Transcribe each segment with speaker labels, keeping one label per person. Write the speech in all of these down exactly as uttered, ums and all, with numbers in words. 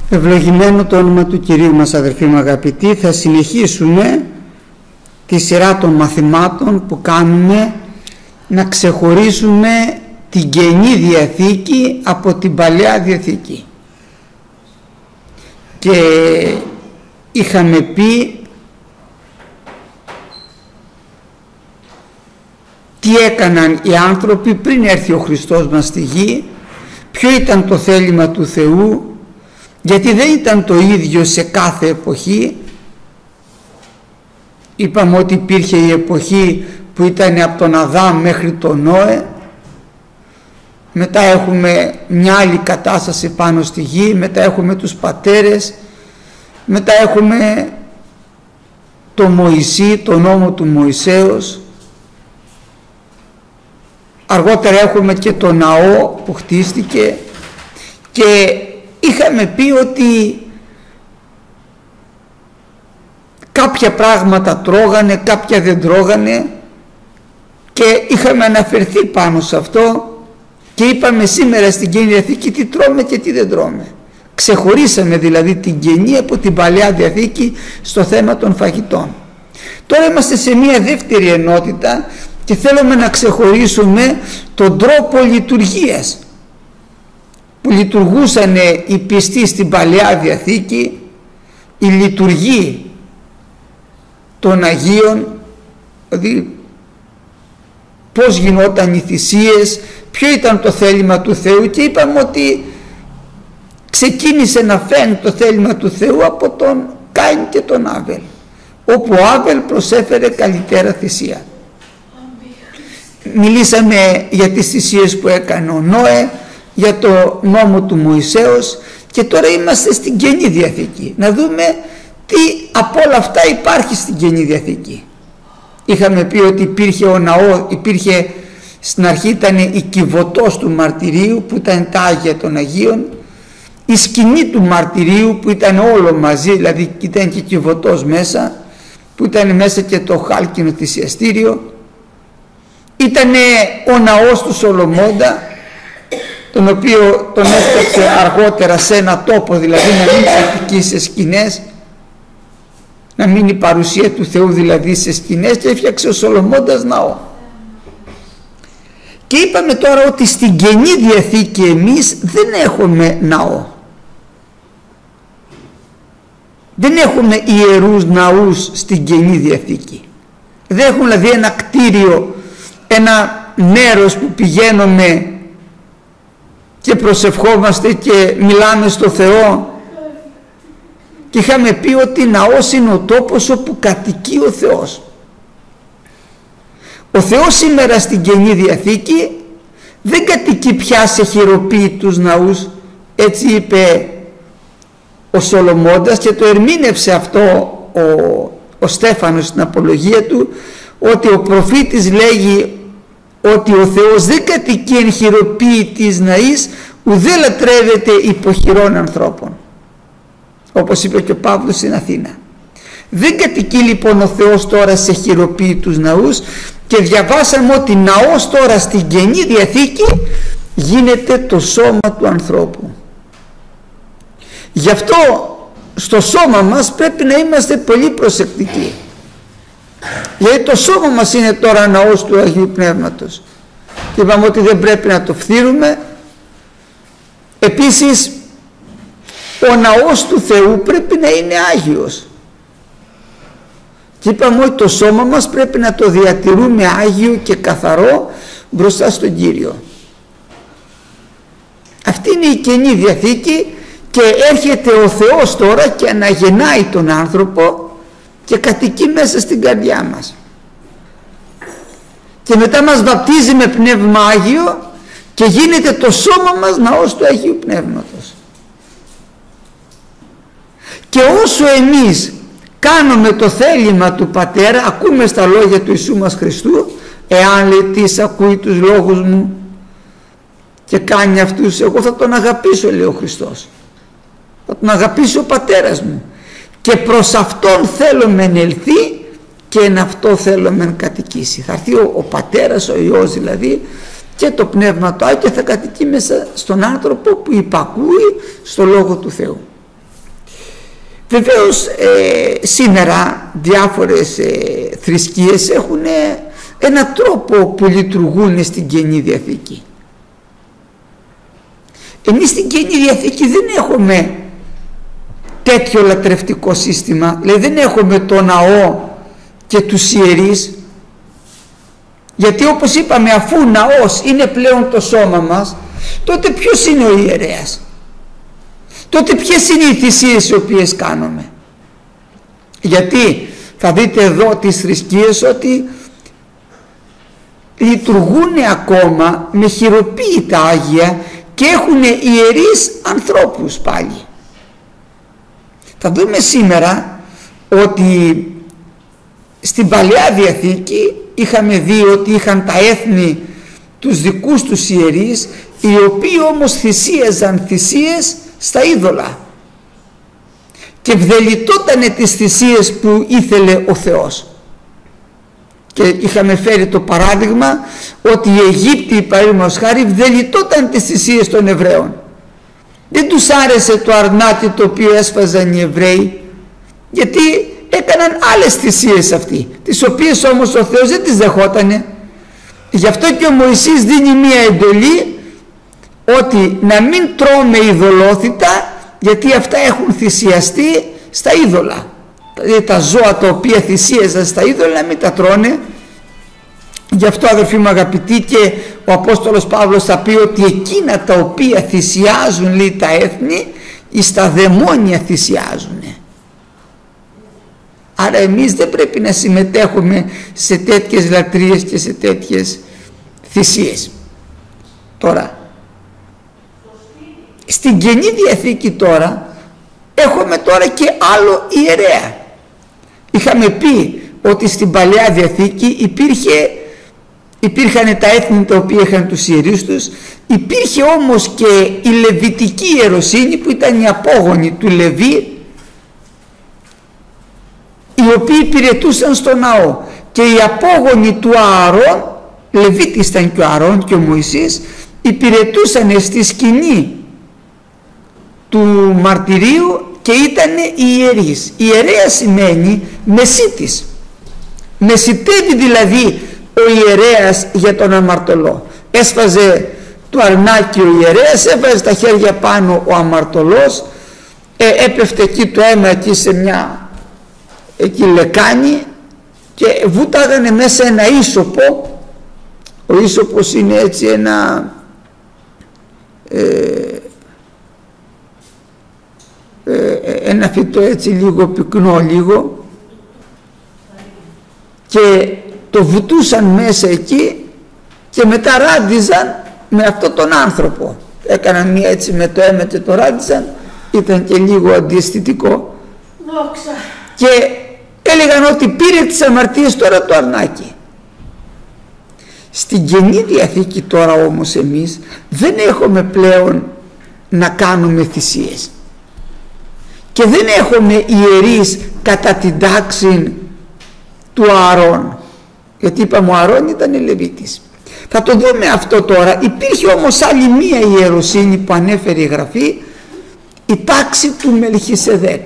Speaker 1: Ευλογημένο το όνομα του Κυρίου μας, αδερφοί μου αγαπητοί. Θα συνεχίσουμε τη σειρά των μαθημάτων που κάνουμε να ξεχωρίσουμε την Καινή Διαθήκη από την Παλαιά Διαθήκη. Και είχαμε πει τι έκαναν οι άνθρωποι πριν έρθει ο Χριστός μας στη γη, ποιο ήταν το θέλημα του Θεού, γιατί δεν ήταν το ίδιο σε κάθε εποχή. Είπαμε ότι υπήρχε η εποχή που ήταν από τον Αδάμ μέχρι τον Νόε, μετά έχουμε μια άλλη κατάσταση πάνω στη γη, μετά έχουμε τους πατέρες, μετά έχουμε το Μωυσή, το νόμο του Μωυσέως, αργότερα έχουμε και το ναό που χτίστηκε, και είχαμε πει ότι κάποια πράγματα τρώγανε, κάποια δεν τρώγανε, και είχαμε αναφερθεί πάνω σε αυτό και είπαμε σήμερα στην Καινή Διαθήκη τι τρώμε και τι δεν τρώμε. Ξεχωρίσαμε δηλαδή την Καινή από την Παλαιά Διαθήκη στο θέμα των φαγητών. Τώρα είμαστε σε μια δεύτερη ενότητα και θέλουμε να ξεχωρίσουμε τον τρόπο λειτουργίας που λειτουργούσαν οι πιστοί στην Παλαιά Διαθήκη, η λειτουργή των Αγίων, δηλαδή πώς γινόταν οι θυσίες, ποιο ήταν το θέλημα του Θεού, και είπαμε ότι ξεκίνησε να φαίνει το θέλημα του Θεού από τον Κάιν και τον Άβελ, όπου ο Άβελ προσέφερε καλύτερα θυσία. Μιλήσαμε για τις θυσίες που έκανε ο Νόε, για το νόμο του Μωυσέως, και τώρα είμαστε στην Καινή Διαθήκη να δούμε τι από όλα αυτά υπάρχει στην Καινή Διαθήκη. Είχαμε πει ότι υπήρχε ο ναό, υπήρχε στην αρχή, ήταν η κυβωτός του μαρτυρίου που ήταν τα Άγια των Αγίων, η σκηνή του μαρτυρίου που ήταν όλο μαζί, δηλαδή ήταν και κυβωτός μέσα, που ήταν μέσα και το χάλκινο θυσιαστήριο, ήταν ο ναός του Σολομώντα, τον οποίο τον έφτιαξε αργότερα σε ένα τόπο, δηλαδή να μην κατοικεί σε σκηνές, να μην η παρουσία του Θεού δηλαδή σε σκηνές, και έφτιαξε ο Σολομώντας ναό. Και είπαμε τώρα ότι στην Καινή Διαθήκη εμείς δεν έχουμε ναό, δεν έχουμε ιερούς ναούς στην Καινή Διαθήκη. Δεν έχουμε δηλαδή ένα κτίριο, ένα μέρος που πηγαίνουμε και προσευχόμαστε και μιλάμε στο Θεό, και είχαμε πει ότι ναός είναι ο τόπος όπου κατοικεί ο Θεός. Ο Θεός σήμερα στην Καινή Διαθήκη δεν κατοικεί πια σε χειροποίητους ναούς, έτσι είπε ο Σολομώντας, και το ερμήνευσε αυτό ο, ο Στέφανος στην απολογία του, ότι ο προφήτης λέγει ότι ο Θεός δεν κατοικεί εν χειροποίητης ναής, ουδέ λατρεύεται υποχειρών ανθρώπων, όπως είπε και ο Παύλος στην Αθήνα. Δεν κατοικεί λοιπόν ο Θεός τώρα σε χειροποίητους ναούς, και διαβάσαμε ότι ναός τώρα στην Καινή Διαθήκη γίνεται το σώμα του ανθρώπου. Γι' αυτό στο σώμα μας πρέπει να είμαστε πολύ προσεκτικοί, γιατί το σώμα μας είναι τώρα ναός του Αγίου Πνεύματος, και είπαμε ότι δεν πρέπει να το φθείρουμε. Επίσης ο ναός του Θεού πρέπει να είναι Άγιος, και είπαμε ότι το σώμα μας πρέπει να το διατηρούμε Άγιο και καθαρό μπροστά στον Κύριο. Αυτή είναι η Καινή Διαθήκη, και έρχεται ο Θεός τώρα και αναγεννάει τον άνθρωπο και κατοικεί μέσα στην καρδιά μας, και μετά μας βαπτίζει με Πνεύμα Άγιο και γίνεται το σώμα μας ναός του Αγίου Πνεύματος. Και όσο εμείς κάνουμε το θέλημα του Πατέρα, ακούμε στα λόγια του Ιησού μας Χριστού, εάν λέει τις ακούει τους λόγους μου και κάνει αυτούς, εγώ θα τον αγαπήσω, λέει ο Χριστός, θα τον αγαπήσει ο Πατέρας μου, και προς αυτόν θέλω μεν ελθεί και εν αυτό θέλω μεν κατοικήσει. Θα έρθει ο, ο Πατέρας, ο Υιός δηλαδή, και το Πνεύμα το Άγιο, και θα κατοικεί μέσα στον άνθρωπο που υπακούει στο Λόγο του Θεού. Βεβαίως ε, σήμερα διάφορες ε, θρησκείες έχουν ε, έναν τρόπο που λειτουργούν στην Καινή Διαθήκη. Εμείς στην Καινή Διαθήκη δεν έχουμε τέτοιο λατρευτικό σύστημα, δηλαδή δεν έχουμε το ναό και τους ιερείς, γιατί όπως είπαμε, αφού ο ναός είναι πλέον το σώμα μας, τότε ποιος είναι ο ιερέας, τότε ποιες είναι οι θυσίες οι οποίες κάνουμε? Γιατί θα δείτε εδώ τις θρησκείες ότι λειτουργούν ακόμα με χειροποίητα Άγια και έχουν ιερείς ανθρώπους πάλι. Θα δούμε σήμερα ότι στην Παλαιά Διαθήκη είχαμε δει ότι είχαν τα έθνη τους δικούς τους ιερείς, οι οποίοι όμως θυσίαζαν θυσίες στα είδωλα και ευδελιτότανε τις θυσίες που ήθελε ο Θεός. Και είχαμε φέρει το παράδειγμα ότι οι Αιγύπτιοι, παραδείγματος χάρη, ευδελιτόταν τις θυσίες των Εβραίων. Δεν τους άρεσε το αρνάτι το οποίο έσφαζαν οι Εβραίοι, γιατί έκαναν άλλες θυσίες αυτοί, τις οποίες όμως ο Θεός δεν τις δεχότανε. Γι' αυτό και ο Μωυσής δίνει μία εντολή ότι να μην τρώμε ειδωλόθητα, γιατί αυτά έχουν θυσιαστεί στα είδωλα. Δηλαδή τα ζώα τα οποία θυσίαζαν στα είδωλα να μην τα τρώνε. Γι' αυτό, αδελφοί μου αγαπητοί, και ο Απόστολος Παύλος θα πει ότι εκείνα τα οποία θυσιάζουν, λέει, τα έθνη, εις τα δαιμόνια θυσιάζουν. Άρα εμείς δεν πρέπει να συμμετέχουμε σε τέτοιες λατρείες και σε τέτοιες θυσίες. Τώρα, στην Καινή Διαθήκη τώρα έχουμε τώρα και άλλο ιερέα. Είχαμε πει ότι στην Παλαιά Διαθήκη υπήρχε, υπήρχαν τα έθνη τα οποία είχαν τους ιερείς τους, υπήρχε όμως και η Λεβιτική ιεροσύνη που ήταν οι απόγονοι του Λεβί, οι οποίοι υπηρετούσαν στο ναό, και οι απόγονοι του Ααρών, Λεβίτης ήταν και ο Ααρών και ο Μωυσής, υπηρετούσαν στη σκηνή του μαρτυρίου και ήταν οι ιερείς. Ιερέα σημαίνει μεσίτης, μεσιτεύει δηλαδή ο ιερέας για τον αμαρτωλό. Έσφαζε το αρνάκι ο ιερέας, έβαζε τα χέρια πάνω ο αμαρτωλός, ε, έπεφτε εκεί το αίμα εκεί σε μια εκεί λεκάνη και βούταγανε μέσα ένα ίσωπο. Ο ίσωπος είναι έτσι ένα ε, ε, ένα φυτό έτσι λίγο πυκνό λίγο, και το βουτούσαν μέσα εκεί και μετά ράντιζαν με αυτόν τον άνθρωπο. Έκαναν μία έτσι με το αίμα και το ράντιζαν, ήταν και λίγο αντιαισθητικό. Δόξα. Και έλεγαν ότι πήρε τις αμαρτίες τώρα το αρνάκι. Στην Καινή Διαθήκη τώρα όμως εμείς δεν έχουμε πλέον να κάνουμε θυσίες και δεν έχουμε ιερείς κατά την τάξη του Ααρών, γιατί είπαμε ο Ααρών ήταν Λεβίτης. Θα το δούμε αυτό τώρα. Υπήρχε όμως άλλη μία ιεροσύνη που ανέφερε η Γραφή, η τάξη του Μελχισεδέκ.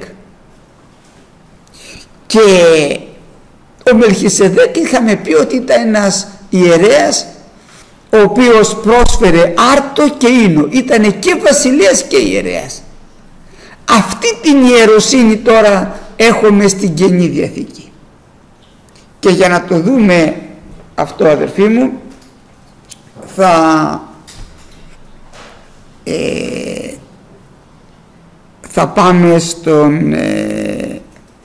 Speaker 1: Και ο Μελχισεδέκ είχαμε πει ότι ήταν ένας ιερέας ο οποίος πρόσφερε άρτο και ίνο, ήταν και βασιλέας και ιερέας. Αυτή την ιεροσύνη τώρα έχουμε στην Καινή Διαθήκη. Και για να το δούμε αυτό, αδερφοί μου, θα ε, θα πάμε στον ε,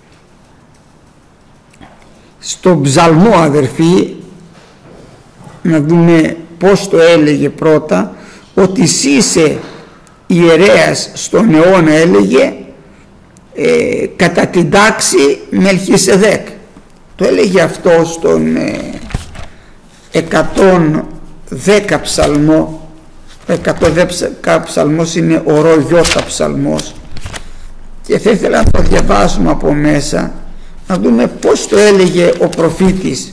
Speaker 1: στον ψαλμό, αδερφοί, να δούμε πως το έλεγε πρώτα, ότι εσύ είσαι ιερέας στον αιώνα, έλεγε ε, κατά την τάξη Μελχισεδέκ. Το έλεγε αυτό στον ε, εκατόν δέκα ψαλμό. εκατόν δέκα ψαλμός είναι ο ρο γιώτα ψαλμός, και θα ήθελα να το διαβάσουμε από μέσα, να δούμε πως το έλεγε ο προφήτης.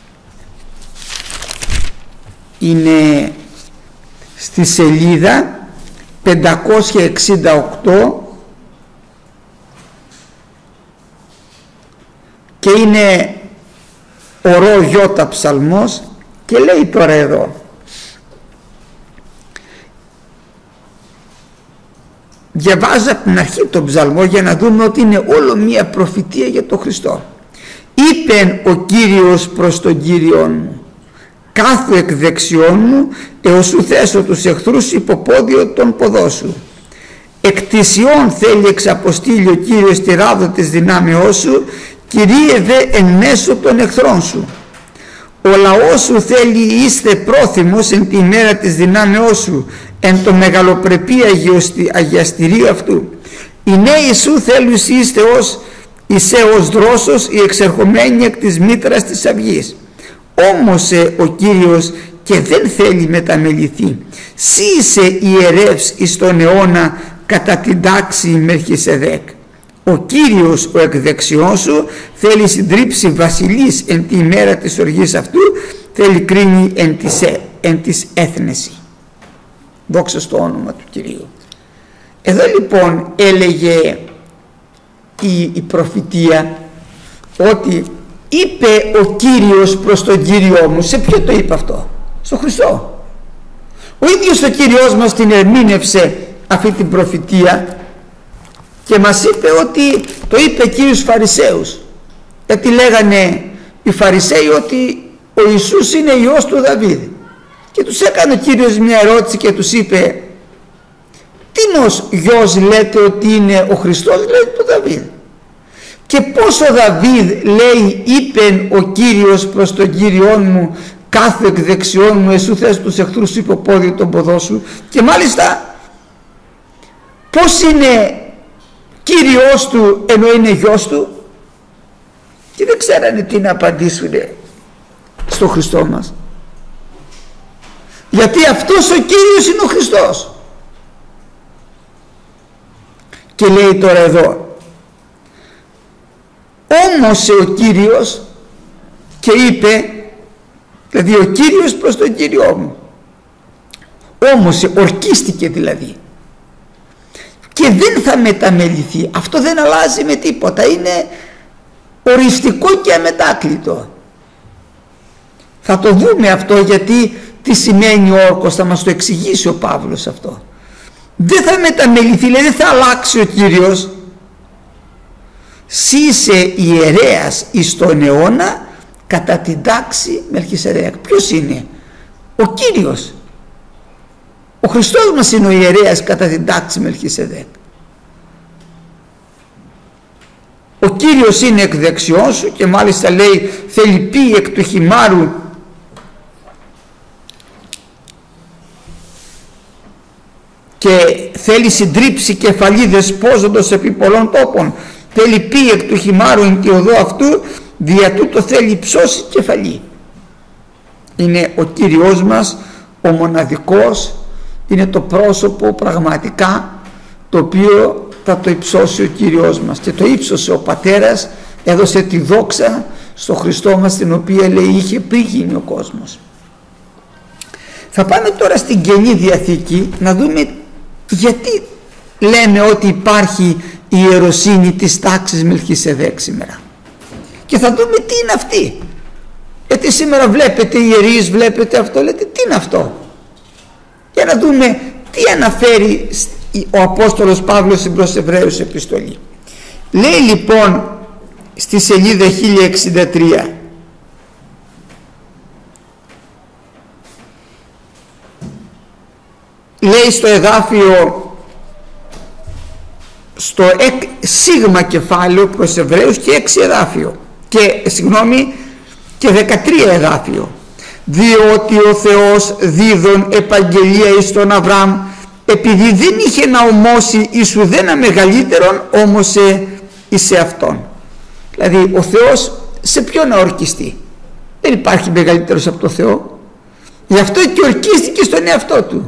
Speaker 1: Είναι στη σελίδα πεντακόσια εξήντα οκτώ και είναι ο ρο γιώτα ψαλμός, και λέει τώρα εδώ, διαβάζω από την αρχή τον ψαλμό για να δούμε ότι είναι όλο μία προφητεία για τον Χριστό. Είπεν ο Κύριος προς τον Κύριον μου, κάθου εκ δεξιών μου έως σου θέσω τους εχθρούς υποπόδιο των ποδών σου. Εκ της Ιών θέλει εξαποστείλει ο Κύριος τη ράδο της δυνάμεώς σου, Κυρίε δε εν μέσω των εχθρών σου. Ο λαός σου θέλει είστε πρόθυμος εν τη μέρα της δυνάμεώς σου, εν το μεγαλοπρεπή αγιαστηρίου αυτού. Οι νέοι σου θέλουν είστε ως είσαι ως δρόσος οι εξερχομένοι εκ της μήτρας της αυγής. Όμως ο Κύριος και δεν θέλει μεταμεληθεί. Σύ είσαι ιερεύς εις τον αιώνα κατά την τάξη Μελχισεδέκ. Ο Κύριος ο εκ δεξιών σου θέλει συντρίψει βασιλείς εν τη ημέρα της οργής αυτού, θέλει κρίνει εν της, εν της έθνεση. Δόξα στο όνομα του Κυρίου. Εδώ λοιπόν έλεγε η, η προφητεία ότι είπε ο Κύριος προς τον Κύριό μου. Σε ποιο το είπε αυτό? Στο Χριστό. Ο ίδιος ο Κύριος μας την ερμήνευσε αυτή την προφητεία και μας είπε ότι το είπε εκεί στους Φαρισαίους, γιατί λέγανε οι Φαρισαίοι ότι ο Ιησούς είναι Υιός του Δαβίδ, και τους έκανε ο Κύριος μια ερώτηση και τους είπε, τίνος γιος λέτε ότι είναι ο Χριστός? Λέει του Δαβίδ. Και πώς ο Δαβίδ λέει είπεν ο Κύριος προς τον Κύριόν μου, κάθε εκ δεξιών μου εσού θες τους εχθρούς σου υποπόδιο των ποδών σου, και μάλιστα πώς είναι Κύριος του ενώ είναι γιος του? Και δεν ξέρανε τι να απαντήσουν στο Χριστό μας, γιατί αυτός ο Κύριος είναι ο Χριστός. Και λέει τώρα εδώ, όμως ο Κύριος, και είπε, δηλαδή ο Κύριος προς τον Κύριό μου, όμως ορκίστηκε δηλαδή, και δεν θα μεταμεληθεί. Αυτό δεν αλλάζει με τίποτα, είναι οριστικό και αμετάκλητο. Θα το δούμε αυτό, γιατί τι σημαίνει όρκος, θα μας το εξηγήσει ο Παύλος αυτό. Δεν θα μεταμεληθεί, δηλαδή δεν θα αλλάξει ο Κύριος. Σύ είσαι ιερέας εις τον αιώνα κατά την τάξη Μελχισεδέκ. Ποιος είναι? Ο Κύριος. Ο Χριστός μας είναι ο ιερέας κατά την τάξη Μελχισεδέκ. Ο Κύριος είναι εκ δεξιών σου, και μάλιστα λέει θέλει πει εκ του χυμάρου και θέλει συντρίψει κεφαλή δεσπόζοντος επί πολλών τόπων. Θέλει πει εκ του χυμάρου εν τη οδό αυτού, δια τούτο θέλει ψώσει κεφαλή. Είναι ο Κύριος μας ο μοναδικός, είναι το πρόσωπο πραγματικά το οποίο θα το υψώσει ο Κύριος μας, και το ύψωσε ο Πατέρας, έδωσε τη δόξα στο Χριστό μας, την οποία λέει είχε πριν γίνει ο κόσμος. Θα πάμε τώρα στην Καινή Διαθήκη να δούμε γιατί λέμε ότι υπάρχει η ιεροσύνη της τάξης Μελχισεδέκ σήμερα, και θα δούμε τι είναι αυτή. Γιατί σήμερα βλέπετε ιερείς, βλέπετε αυτό, λέτε τι είναι αυτό? Για να δούμε τι αναφέρει ο Απόστολος Παύλος στην προς Εβραίους επιστολή. Λέει λοιπόν στη σελίδα χίλια εξήντα τρία, λέει στο εδάφιο, στο εκ, σίγμα κεφάλαιο προς Εβραίους και έξι εδάφιο και συγγνώμη και δεκατρία εδάφιο, διότι ο Θεός δίδων επαγγελία εις τον Αβραάμ, επειδή δεν είχε να ομώσει εις ουδένα μεγαλύτερον, όμωσε εις εαυτόν. Δηλαδή ο Θεός σε ποιον να ορκιστεί? Δεν υπάρχει μεγαλύτερος από το Θεό, γι' αυτό και ορκίστηκε στον εαυτό του.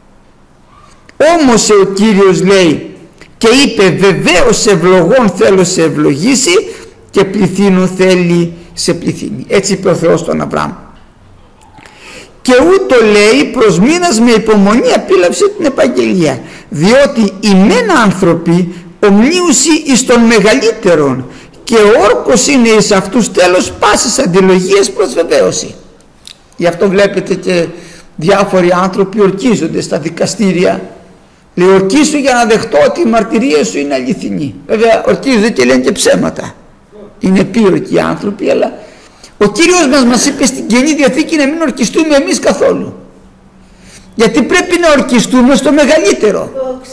Speaker 1: Όμως ο Κύριος λέει και είπε, βεβαίως ευλογών θέλω σε ευλογήσει και πληθύνω θέλει σε πληθύνει. Έτσι είπε ο Θεός στον Αβραάμ. Και ούτω λέει προς μήνας με υπομονή απίλαυσε την επαγγελία, διότι οι μένα άνθρωποι ομνίουσι εις των μεγαλύτερων και ο όρκος είναι εις αυτούς τέλος πάσης αντιλογίας προς βεβαίωση. Γι' αυτό βλέπετε και διάφοροι άνθρωποι ορκίζονται στα δικαστήρια. Λέει, ορκίσου για να δεχτώ ότι η μαρτυρία σου είναι αληθινή. Βέβαια ορκίζονται και λένε και ψέματα. Είναι επίορκοι οι άνθρωποι, αλλά ο Κύριος μας μας είπε στην Καινή Διαθήκη να μην ορκιστούμε εμείς καθόλου. Γιατί πρέπει να ορκιστούμε στο μεγαλύτερο.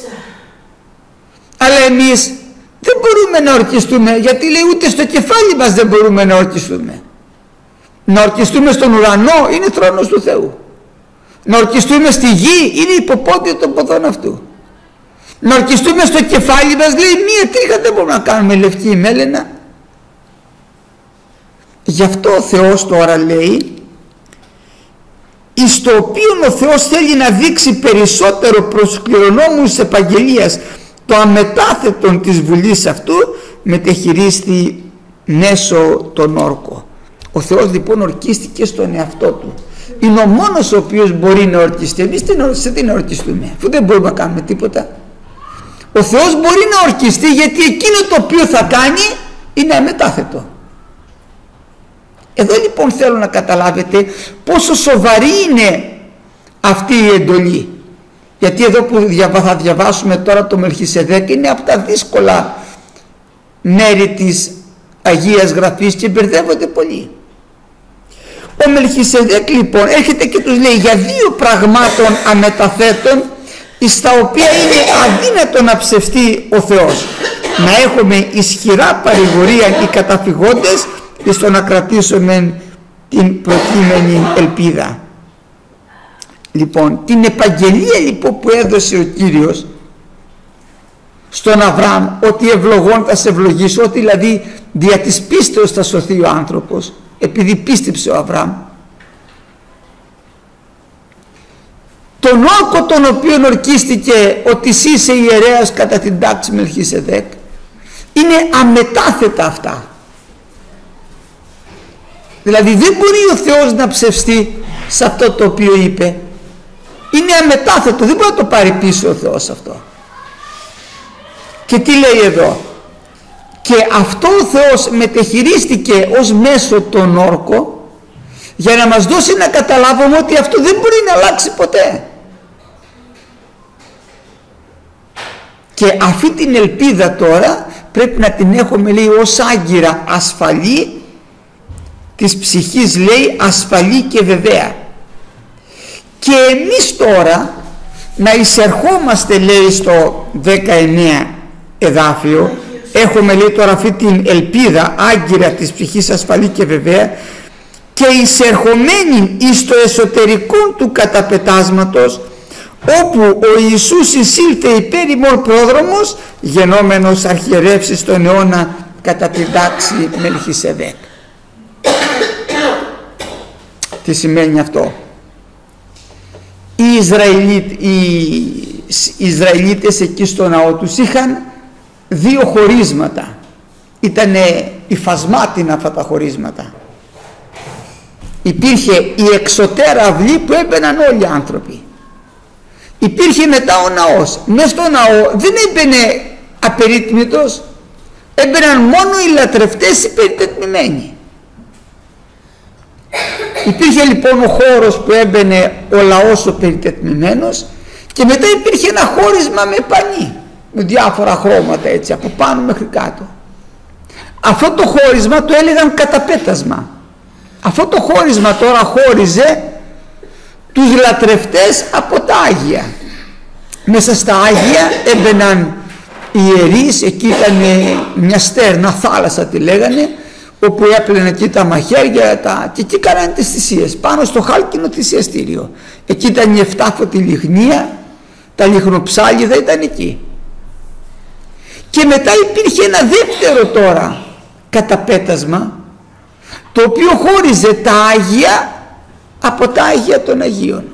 Speaker 1: Αλλά εμείς δεν μπορούμε να ορκιστούμε, γιατί λέει ούτε στο κεφάλι μας δεν μπορούμε να ορκιστούμε. Να ορκιστούμε στον ουρανό είναι θρόνος του Θεού. Να ορκιστούμε στη γη είναι υποπόδιο των ποδών αυτού. Να ορκιστούμε στο κεφάλι μας, λέει, μία τρίχα δεν μπορούμε να κάνουμε λευκή η μέλαινα. Γι' αυτό ο Θεός τώρα λέει, εις το οποίο ο Θεός θέλει να δείξει περισσότερο προς κληρονόμους της επαγγελίας το αμετάθετον της βουλής αυτού, μετεχειρίστη μέσω τον όρκο. Ο Θεός λοιπόν ορκίστηκε στον εαυτό του. Είναι ο μόνος ο οποίος μπορεί να ορκιστεί. Εμείς σε τι να ορκιστούμε, αφού δεν μπορούμε να κάνουμε τίποτα. Ο Θεός μπορεί να ορκιστεί γιατί εκείνο το οποίο θα κάνει είναι αμετάθετο. Εδώ λοιπόν θέλω να καταλάβετε πόσο σοβαρή είναι αυτή η εντολή. Γιατί εδώ που θα διαβάσουμε τώρα το Μελχισεδέκ είναι από τα δύσκολα μέρη της Αγίας Γραφής και μπερδεύονται πολύ. Ο Μελχισεδέκ λοιπόν έρχεται και τους λέει για δύο πραγμάτων αμεταθέτων στα οποία είναι αδύνατο να ψευστεί ο Θεός. Να έχουμε ισχυρά παρηγορία οι καταφυγόντες και στο να κρατήσουμε την προκείμενη ελπίδα. Λοιπόν, την επαγγελία λοιπόν που έδωσε ο Κύριος στον Αβραάμ, ότι ευλογών θα σε ευλογήσω, ότι δηλαδή δια της πίστεως θα σωθεί ο άνθρωπος, επειδή πίστεψε ο Αβραάμ, τον όρκο τον οποίο ορκίστηκε ότι εσύ είσαι ιερέας κατά την τάξη Μελχισεδέκ, είναι αμετάθετα αυτά. Δηλαδή δεν μπορεί ο Θεός να ψευστεί σε αυτό το οποίο είπε. Είναι αμετάθετο, δεν μπορεί να το πάρει πίσω ο Θεός αυτό. Και τι λέει εδώ? Και αυτό ο Θεός μετεχειρίστηκε ως μέσο τον όρκο για να μας δώσει να καταλάβουμε ότι αυτό δεν μπορεί να αλλάξει ποτέ. Και αυτή την ελπίδα τώρα πρέπει να την έχουμε, λέει, ως άγκυρα ασφαλή της ψυχής, λέει, ασφαλή και βεβαία. Και εμείς τώρα να εισερχόμαστε, λέει, στο δεκαεννέα εδάφιο, έχουμε, λέει, τώρα αυτή την ελπίδα άγκυρα της ψυχής ασφαλή και βεβαία, και εισερχομένη εις το εσωτερικό του καταπετάσματος, όπου ο Ιησούς εισήλθε υπέρ ημών πρόδρομος, γενόμενος αρχιερεύσης στον αιώνα κατά την τάξη Μελχισεδέκ. Τι σημαίνει αυτό? Οι, Ισραηλίτ, οι Ισραηλίτες εκεί στο ναό τους είχαν δύο χωρίσματα. Ήτανε υφασμάτινα αυτά τα χωρίσματα. Υπήρχε η εξωτέρα αυλή που έμπαιναν όλοι οι άνθρωποι. Υπήρχε μετά ο ναός. Μες στο ναό δεν έμπαινε απερίτμητος, έμπαιναν μόνο οι λατρευτές οι περιτετμημένοι. Υπήρχε λοιπόν ο χώρος που έμπαινε ο λαός ο περιτετμημένος, και μετά υπήρχε ένα χώρισμα με πανί, με διάφορα χρώματα έτσι από πάνω μέχρι κάτω. Αυτό το χώρισμα το έλεγαν καταπέτασμα. Αυτό το χώρισμα τώρα χώριζε τους λατρευτές από τα Άγια. Μέσα στα Άγια έμπαιναν οι ιερείς, εκεί ήταν μια στέρνα θάλασσα τη λέγανε, όπου έπλαινε εκεί τα μαχαίρια τα... και εκεί κάνανε τις θυσίες πάνω στο χάλκινο θυσιαστήριο. Εκεί ήταν η εφτάφωτη λιχνία, τα λιχνοψάλιδα ήταν εκεί. Και μετά υπήρχε ένα δεύτερο τώρα καταπέτασμα, το οποίο χώριζε τα Άγια από τα Άγια των Αγίων.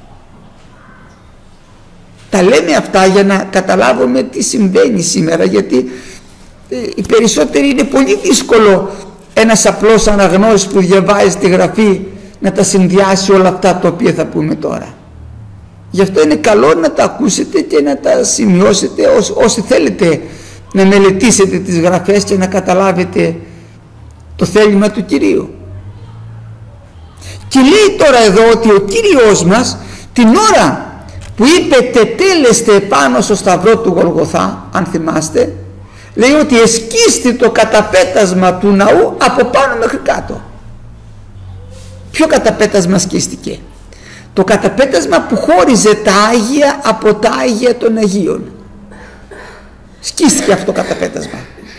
Speaker 1: Τα λέμε αυτά για να καταλάβουμε τι συμβαίνει σήμερα, γιατί οι περισσότεροι είναι πολύ δύσκολο ένας απλός αναγνώστης που διαβάζει τη Γραφή να τα συνδυάσει όλα αυτά τα οποία θα πούμε τώρα. Γι' αυτό είναι καλό να τα ακούσετε και να τα σημειώσετε όσοι, όσοι θέλετε να μελετήσετε τις γραφές και να καταλάβετε το θέλημα του Κυρίου. Και λέει τώρα εδώ ότι ο Κύριος μας την ώρα που είπε τετέλεστε πάνω στο σταυρό του Γολγοθά, αν θυμάστε, λέει ότι εσκίστη το καταπέτασμα του ναού από πάνω μέχρι κάτω. Ποιο καταπέτασμα σκίστηκε? Το καταπέτασμα που χώριζε τα Άγια από τα Άγια των Αγίων. Σκίστηκε αυτό το καταπέτασμα.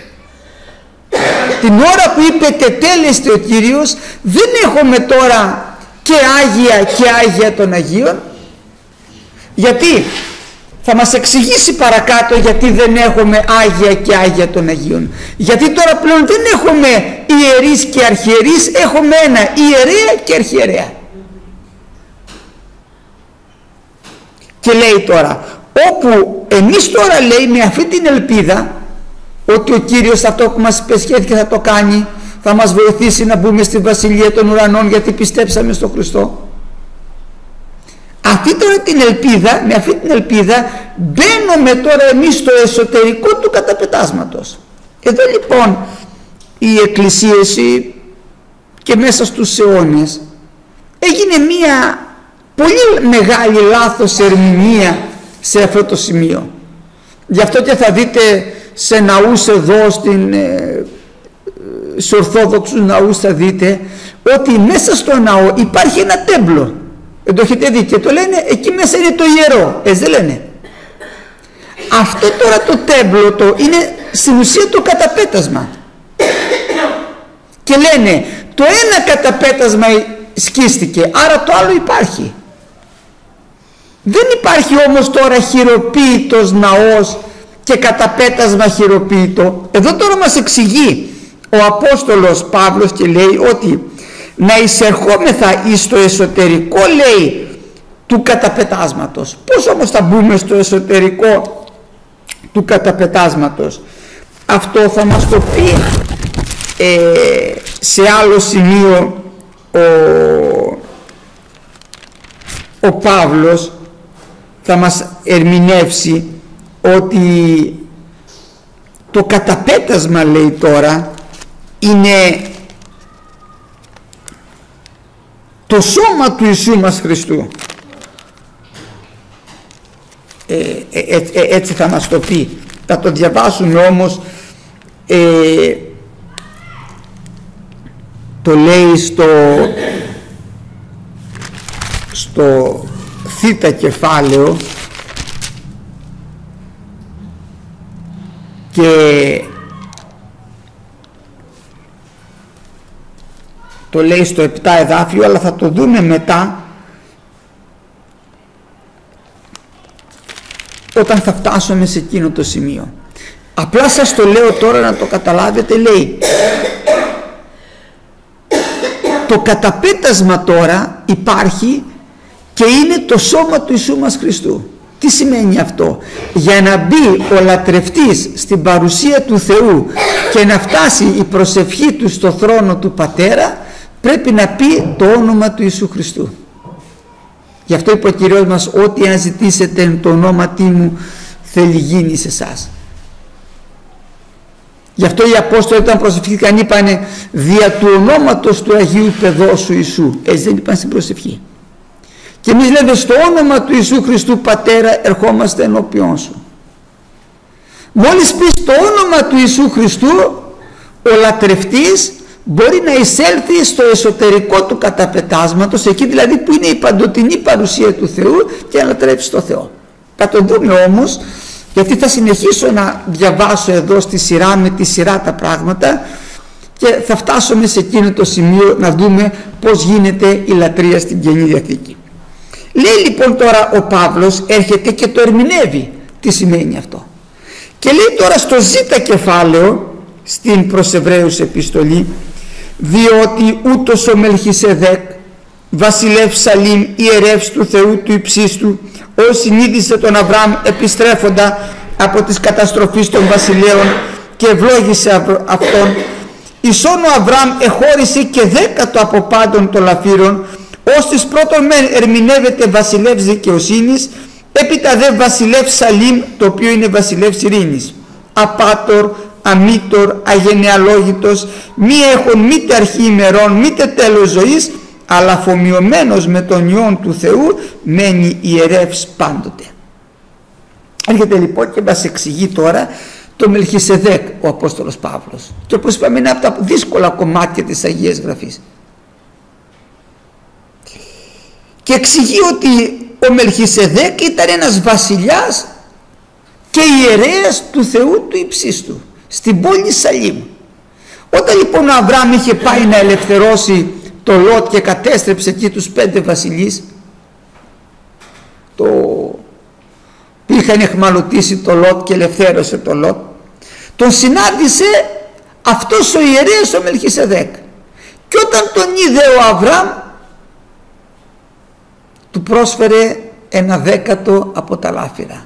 Speaker 1: Την ώρα που είπε τετέλεστε ο Κύριος, δεν έχουμε τώρα και Άγια και Άγια των Αγίων. Γιατί θα μας εξηγήσει παρακάτω γιατί δεν έχουμε Άγια και Άγια των Αγίων. Γιατί τώρα πλέον δεν έχουμε ιερείς και αρχιερείς, έχουμε ένα ιερέα και αρχιερέα. Και λέει τώρα, όπου εμείς τώρα λέει με αυτή την ελπίδα ότι ο Κύριος αυτό που μας υπεσχέθηκε θα το κάνει, θα μας βοηθήσει να μπούμε στη Βασιλεία των Ουρανών γιατί πιστέψαμε στον Χριστό. Αυτή τώρα την ελπίδα, με αυτή την ελπίδα μπαίνουμε τώρα εμείς στο εσωτερικό του καταπετάσματος. Εδώ λοιπόν η εκκλησίαση και μέσα στους αιώνες έγινε μία πολύ μεγάλη λάθος ερμηνεία σε αυτό το σημείο. Γι' αυτό και θα δείτε σε ναούς εδώ, στην, σε ορθόδοξους ναούς θα δείτε ότι μέσα στο ναό υπάρχει ένα τέμπλο. Δεν το έχετε δει και το λένε εκεί μέσα είναι το ιερό, έτσι δεν λένε? Αυτό τώρα το τέμπλο το είναι στην ουσία το καταπέτασμα. Και λένε το ένα καταπέτασμα σκίστηκε, άρα το άλλο υπάρχει. Δεν υπάρχει όμως τώρα χειροποίητος ναός και καταπέτασμα χειροποίητο. Εδώ τώρα μας εξηγεί ο Απόστολος Παύλος και λέει ότι να εισερχόμεθα εις το εσωτερικό, λέει, του καταπετάσματος. Πώς όμως θα μπούμε στο εσωτερικό του καταπετάσματος? Αυτό θα μας το πει ε, σε άλλο σημείο ο, ο Παύλος, θα μας ερμηνεύσει ότι το καταπέτασμα, λέει τώρα, είναι το σώμα του Ιησού μας Χριστού. Ε, ε, ε, ε, έτσι θα μας το πει. Θα το διαβάσουμε όμως, ε, το λέει στο στο θήτα κεφάλαιο και το λέει στο επτά εδάφιο, αλλά θα το δούμε μετά όταν θα φτάσουμε σε εκείνο το σημείο. Απλά σας το λέω τώρα να το καταλάβετε. Λέει το καταπέτασμα τώρα υπάρχει και είναι το σώμα του Ιησού μας Χριστού. Τι σημαίνει αυτό? Για να μπει ο λατρευτής στην παρουσία του Θεού και να φτάσει η προσευχή του στο θρόνο του Πατέρα, πρέπει να πει το όνομα του Ιησού Χριστού. Γι' αυτό είπε ο Κύριος μας, ό,τι αν ζητήσετε εν το ονόματί μου θέλει γίνει σε εσάς. Γι' αυτό οι Απόστολοι όταν προσευχήθηκαν είπανε δια του ονόματος του Αγίου Παιδόσου Ιησού. Έτσι δεν είπαν στην προσευχή? Και εμείς λέμε στο όνομα του Ιησού Χριστού Πατέρα ερχόμαστε ενώπιόν σου. Μόλις πεις το όνομα του Ιησού Χριστού, ο λατρευτής μπορεί να εισέλθει στο εσωτερικό του καταπετάσματος, εκεί δηλαδή που είναι η παντοτινή παρουσία του Θεού, και να λατρεύσει το Θεό. Θα το δούμε όμως, γιατί θα συνεχίσω να διαβάσω εδώ στη σειρά με τη σειρά τα πράγματα και θα φτάσουμε σε εκείνο το σημείο να δούμε πώς γίνεται η λατρεία στην Καινή Διαθήκη. Λέει λοιπόν τώρα ο Παύλος, έρχεται και το ερμηνεύει τι σημαίνει αυτό. Και λέει τώρα στο ζήτα κεφάλαιο στην προς Εβραίους επιστολή, διότι ούτως ο Μελχισεδέκ βασιλεύς Σαλήμ ιερεύς του Θεού του υψίστου, ως συνείδησε τον Αβραάμ επιστρέφοντα από τις καταστροφές των βασιλέων και ευλόγησε αυτόν, ίσον ο Αβραάμ εχώρισε και δέκατο από πάντων των λαφύρων, ως της πρώτον μεν ερμηνεύεται βασιλεύς δικαιοσύνης, έπειτα δε βασιλεύς Σαλήμ, το οποίο είναι βασιλεύς ειρήνης. απάτορ, αμήτορ, αγενεαλόγητος, μη έχων μήτε αρχή ημερών, μήτε τέλος ζωής, αλλά αφομοιωμένος με τον Υιόν του Θεού, μένει ιερεύς πάντοτε. Έρχεται λοιπόν και μας εξηγεί τώρα το Μελχισεδέκ ο Απόστολος Παύλος, και όπως είπαμε είναι από τα δύσκολα κομμάτια της Αγίας Γραφής, και εξηγεί ότι ο Μελχισεδέκ ήταν ένας βασιλιάς και ιερέας του Θεού του υψίστου στην πόλη Σαλήμ. Όταν λοιπόν ο Αβραάμ είχε πάει να ελευθερώσει το Λότ και κατέστρεψε εκεί τους πέντε βασιλείς, το που είχαν εχμαλωτήσει το Λότ και ελευθέρωσε το Λότ, τον συνάντησε αυτός ο ιερέας ο Μελχισεδέκ, και όταν τον είδε ο Αβραάμ του πρόσφερε ένα δέκατο από τα λάφυρα.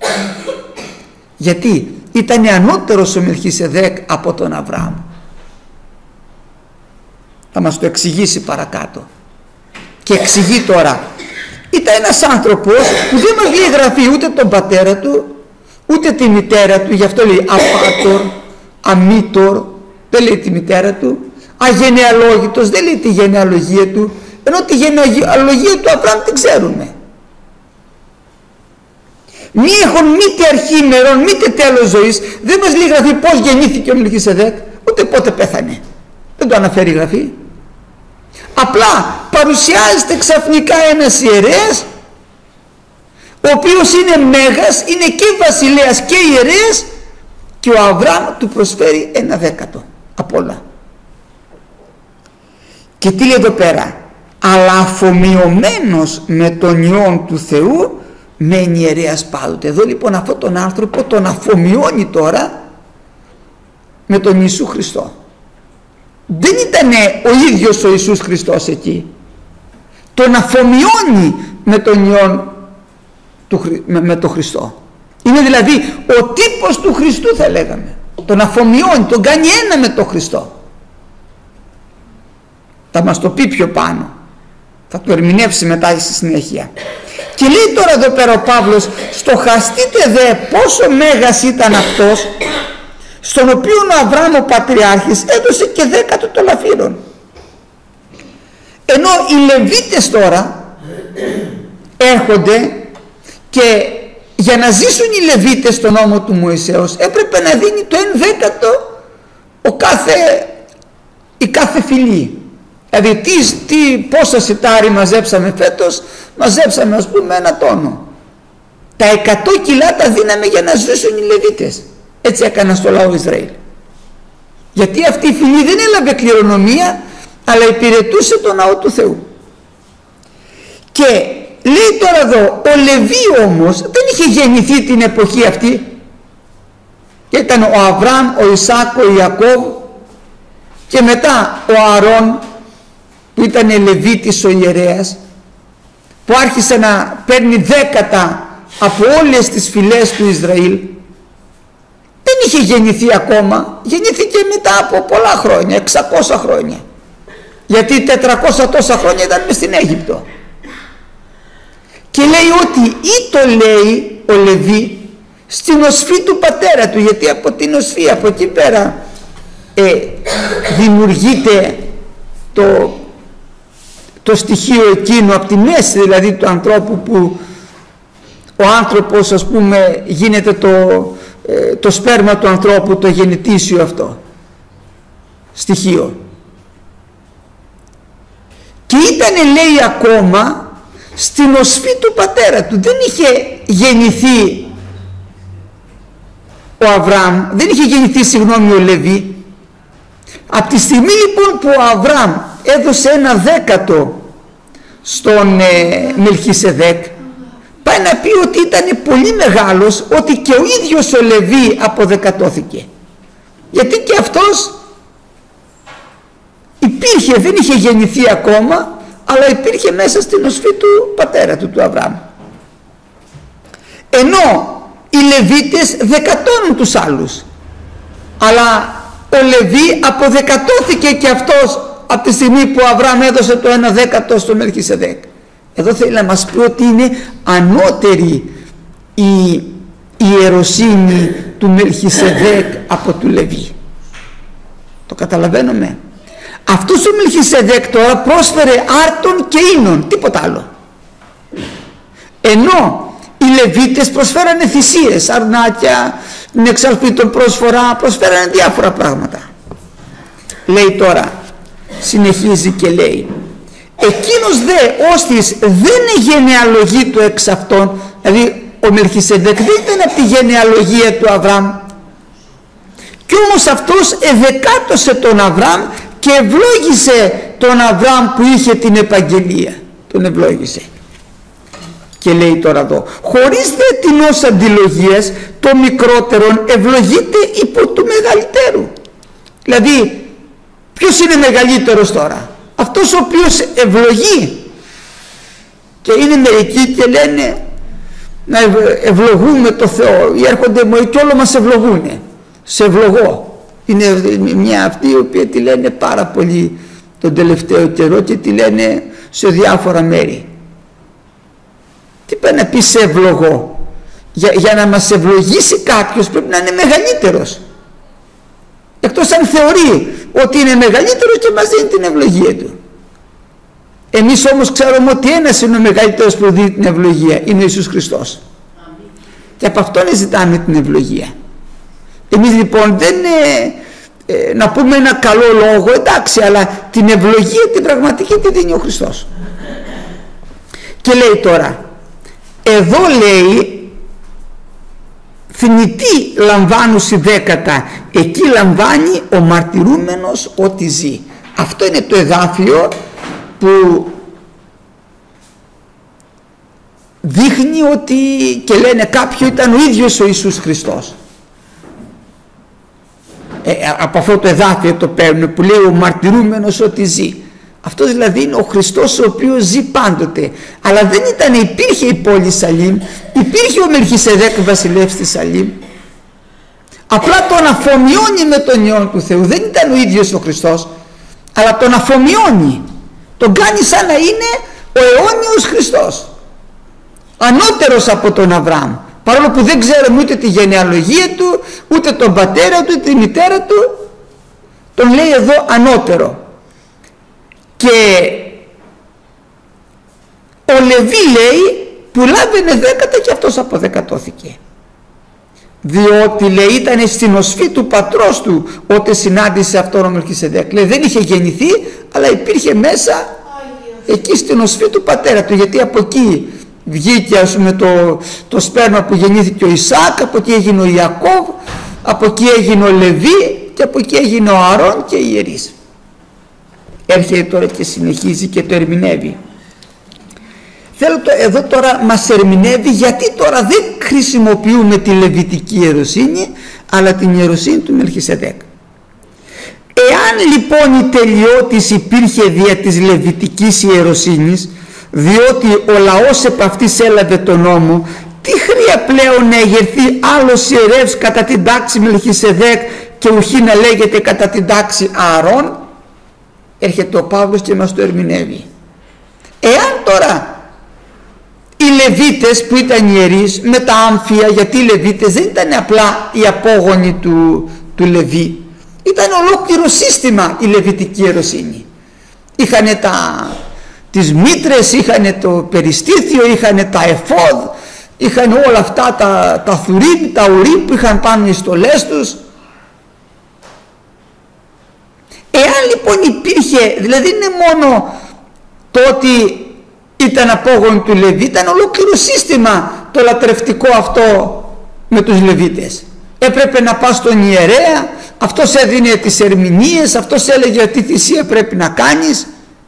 Speaker 1: Γιατί ήταν ανώτερος ο Μελχισεδέκ από τον Αβραάμ. Θα μας το εξηγήσει παρακάτω. Και εξηγεί τώρα. Ήταν ένας άνθρωπος που δεν μας λέει γραφή ούτε τον πατέρα του ούτε τη μητέρα του, γι' αυτό λέει απάτορ, αμήτορ, δεν λέει τη μητέρα του, αγενεαλόγητος, δεν λέει τη γενεαλογία του, ενώ τη γενεαλογία του Αβραάμ την ξέρουμε. Μη έχουν μήτε αρχή ημερών, μήτε τέλος ζωής. Δεν μας λέει γραφή πώς γεννήθηκε ο Μελχισεδέκ, ούτε πότε πέθανε. Δεν το αναφέρει η γραφή. Απλά παρουσιάζεται ξαφνικά ένας ιερέας, ο οποίος είναι μέγας, είναι και βασιλέας και ιερέας, και ο Αβραάμ του προσφέρει ένα δέκατο απ' όλα. Και τι λέει εδώ πέρα? Αλλά αφομοιωμένος με τον Υιόν του Θεού, μένει ιερέας πάντοτε. Εδώ λοιπόν αυτόν τον άνθρωπο τον αφομοιώνει τώρα με τον Ιησού Χριστό. Δεν ήταν ο ίδιος ο Ιησούς Χριστός εκεί. Τον αφομοιώνει με τον Υιόν του, με, με τον Χριστό. Είναι δηλαδή ο τύπος του Χριστού, θα λέγαμε. Τον αφομοιώνει, τον κάνει ένα με τον Χριστό. Θα μας το πει πιο πάνω. Θα το ερμηνεύσει μετά στη συνέχεια. Και λέει τώρα εδώ πέρα ο Παύλος, στοχαστείτε δε πόσο μέγας ήταν αυτός, στον οποίο ο Αβραάμ ο πατριάρχης έδωσε και δέκατο των λαφύρων. Ενώ οι Λεβίτες τώρα έρχονται και για να ζήσουν οι Λεβίτες στον νόμο του Μωυσέως έπρεπε να δίνει το εν δέκατο ο κάθε, η κάθε φυλή. Δηλαδή τι, τι, πόσα σιτάρι μαζέψαμε φέτος? Μαζέψαμε ας πούμε ένα τόνο. Τα εκατό κιλά τα δίναμε για να ζήσουν οι Λεβίτες. Έτσι έκανα στο λαό Ισραήλ. Γιατί αυτή η φυλή δεν έλαβε κληρονομία, αλλά υπηρετούσε τον ναό του Θεού. Και λέει τώρα εδώ, ο Λεβί όμως δεν είχε γεννηθεί την εποχή αυτή. Ήταν ο Αβραάμ, ο Ισάκ, ο Ιακώβ, και μετά ο Ααρών που ήταν Λεβίτης ο ιερέας, που άρχισε να παίρνει δέκατα από όλες τις φυλές του Ισραήλ. Δεν είχε γεννηθεί ακόμα, γεννήθηκε μετά από πολλά χρόνια, εξακόσια χρόνια, γιατί τετρακόσια τόσα χρόνια ήταν μες στην Αίγυπτο. Και λέει ότι ή το λέει ο Λεβί στην οσφή του πατέρα του, γιατί από την οσφή, από εκεί πέρα ε, δημιουργείται το, το στοιχείο εκείνο, από τη μέση δηλαδή του ανθρώπου, που ο άνθρωπος ας πούμε γίνεται το, ε, το σπέρμα του ανθρώπου, το γενετήσιο αυτό στοιχείο. Και ήταν λέει ακόμα στην οσφή του πατέρα του, δεν είχε γεννηθεί ο Αβραάμ, δεν είχε γεννηθεί συγγνώμη ο Λεβί. Από τη στιγμή λοιπόν που ο Αβραάμ έδωσε ένα δέκατο στον ε, Μελχισεδέκ, πάει να πει ότι ήταν πολύ μεγάλος, ότι και ο ίδιος ο Λεβί αποδεκατώθηκε, γιατί και αυτός υπήρχε, δεν είχε γεννηθεί ακόμα, αλλά υπήρχε μέσα στην οσφή του πατέρα του, του Αβραάμ. Ενώ οι Λεβίτες δεκατώνουν τους άλλους, αλλά ο Λεβί αποδεκατώθηκε και αυτός από τη στιγμή που ο Αβραάμ έδωσε το ένα δέκατο στο Μελχισεδέκ. Εδώ θέλει να μας πει ότι είναι ανώτερη η, η ιεροσύνη του Μελχισεδέκ από του Λεβί. Το καταλαβαίνουμε? Αυτός ο Μελχισεδέκ τώρα πρόσφερε άρτων και ίνων, τίποτα άλλο. Ενώ οι Λεβίτες προσφέρανε θυσίες, αρνάκια, την εξαλπίτων πρόσφορα, προσφέρανε διάφορα πράγματα. Λέει τώρα, συνεχίζει και λέει, εκείνος δε όστις δεν είναι γενεαλογή του εξ αυτών, δηλαδή ο Μελχισεδέκ δεν ήταν από τη γενεαλογία του Αβραάμ, κι όμως αυτός εδεκάτωσε τον Αβραάμ και ευλόγησε τον Αβραάμ που είχε την επαγγελία, τον ευλόγησε. Και λέει τώρα εδώ, χωρίς δε την ως αντιλογίας το μικρότερον ευλογείται υπό του μεγαλύτερου. Δηλαδή ποιος είναι μεγαλύτερος τώρα? Αυτός ο οποίος ευλογεί. Και είναι μερικοί και λένε να ευλογούμε το Θεό, ή έρχονται μου και όλο μας ευλογούνε, σε ευλογώ. Είναι μια αυτή η οποία τη λένε πάρα πολύ τον τελευταίο καιρό και τη λένε σε διάφορα μέρη. Τι πάει να πει σε ευλογώ? Για, για να μας ευλογήσει κάποιος πρέπει να είναι μεγαλύτερος, εκτός αν θεωρεί ότι είναι μεγαλύτερος και μας δίνει την ευλογία του. Εμείς όμως ξέρουμε ότι ένας είναι ο μεγαλύτερος που δίνει την ευλογία, είναι ο Ιησούς Χριστός. Και από αυτόν ζητάμε την ευλογία. Εμείς λοιπόν δεν είναι, ε, να πούμε ένα καλό λόγο, εντάξει, αλλά την ευλογία την πραγματική τη δίνει ο Χριστός. Και λέει τώρα, εδώ λέει θνητή λαμβάνουσι δέκατα, εκεί λαμβάνει ο μαρτυρούμενος ότι ζει. Αυτό είναι το εδάφιο που δείχνει ότι, και λένε κάποιο ήταν ο ίδιος ο Ιησούς Χριστός. Ε, από αυτό το εδάφιο το παίρνουν που λέει ο μαρτυρούμενος ότι ζει. Αυτό δηλαδή είναι ο Χριστός ο οποίος ζει πάντοτε. Αλλά δεν ήταν, υπήρχε η πόλη Σαλήμ, υπήρχε ο Μελχισεδέκ βασιλεύς της Σαλήμ, απλά τον αφομοιώνει με τον Υιόν του Θεού. Δεν ήταν ο ίδιος ο Χριστός, αλλά τον αφομοιώνει, τον κάνει σαν να είναι ο αιώνιος Χριστός, ανώτερος από τον Αβραάμ, παρόλο που δεν ξέρουμε ούτε τη γενεαλογία του, ούτε τον πατέρα του, ούτε τη μητέρα του, τον λέει εδώ ανώτερο. Και ο Λεβί λέει που λάβαινε δέκατα και αυτός αποδεκατώθηκε, διότι λέει ήταν στην οσφή του πατρός του όταν συνάντησε αυτόν ο Μελχισεδέκ. Λέει δεν είχε γεννηθεί, αλλά υπήρχε μέσα εκεί στην οσφή του πατέρα του, γιατί από εκεί βγήκε, ας πούμε, το, το σπέρμα που γεννήθηκε ο Ισάκ, από εκεί έγινε ο Ιακώβ, από εκεί έγινε ο Λεβί και από εκεί έγινε ο Αρών και οι ιερείς. Έρχεται τώρα και συνεχίζει και το ερμηνεύει. Θέλω το, εδώ τώρα μας ερμηνεύει γιατί τώρα δεν χρησιμοποιούμε τη λεβιτική ιεροσύνη, αλλά την ιεροσύνη του Μελχισεδέκ. Εάν λοιπόν η τελειότης υπήρχε δια της λεβιτικής ιεροσύνης, διότι ο λαός επ' αυτής έλαβε τον νόμο, τι χρεια πλέον να εγερθεί άλλος ιερεύς κατά την τάξη Μελχισεδέκ και ουχή να λέγεται κατά την τάξη Ααρών? Έρχεται ο Παύλος και μας το ερμηνεύει. Εάν τώρα οι Λεβίτες που ήταν ιερείς με τα άμφια, γιατί οι Λεβίτες δεν ήταν απλά οι απόγονοι του, του Λεβί, ήταν ολόκληρο σύστημα η λεβιτική ιεροσύνη. Είχανε τα, τις μήτρες, είχανε το περιστήθιο, είχανε τα εφόδ, είχαν όλα αυτά τα, τα θουρίμ, τα ουρίμ που είχαν πάνω οι στολές τους. Εάν λοιπόν υπήρχε, δηλαδή είναι μόνο το ότι ήταν απόγονοι του Λεβί, ήταν ολόκληρο σύστημα το λατρευτικό αυτό με τους Λεβίτες. Έπρεπε να πας στον ιερέα, αυτός έδινε τις ερμηνείες, αυτός έλεγε τι θυσία πρέπει να κάνεις.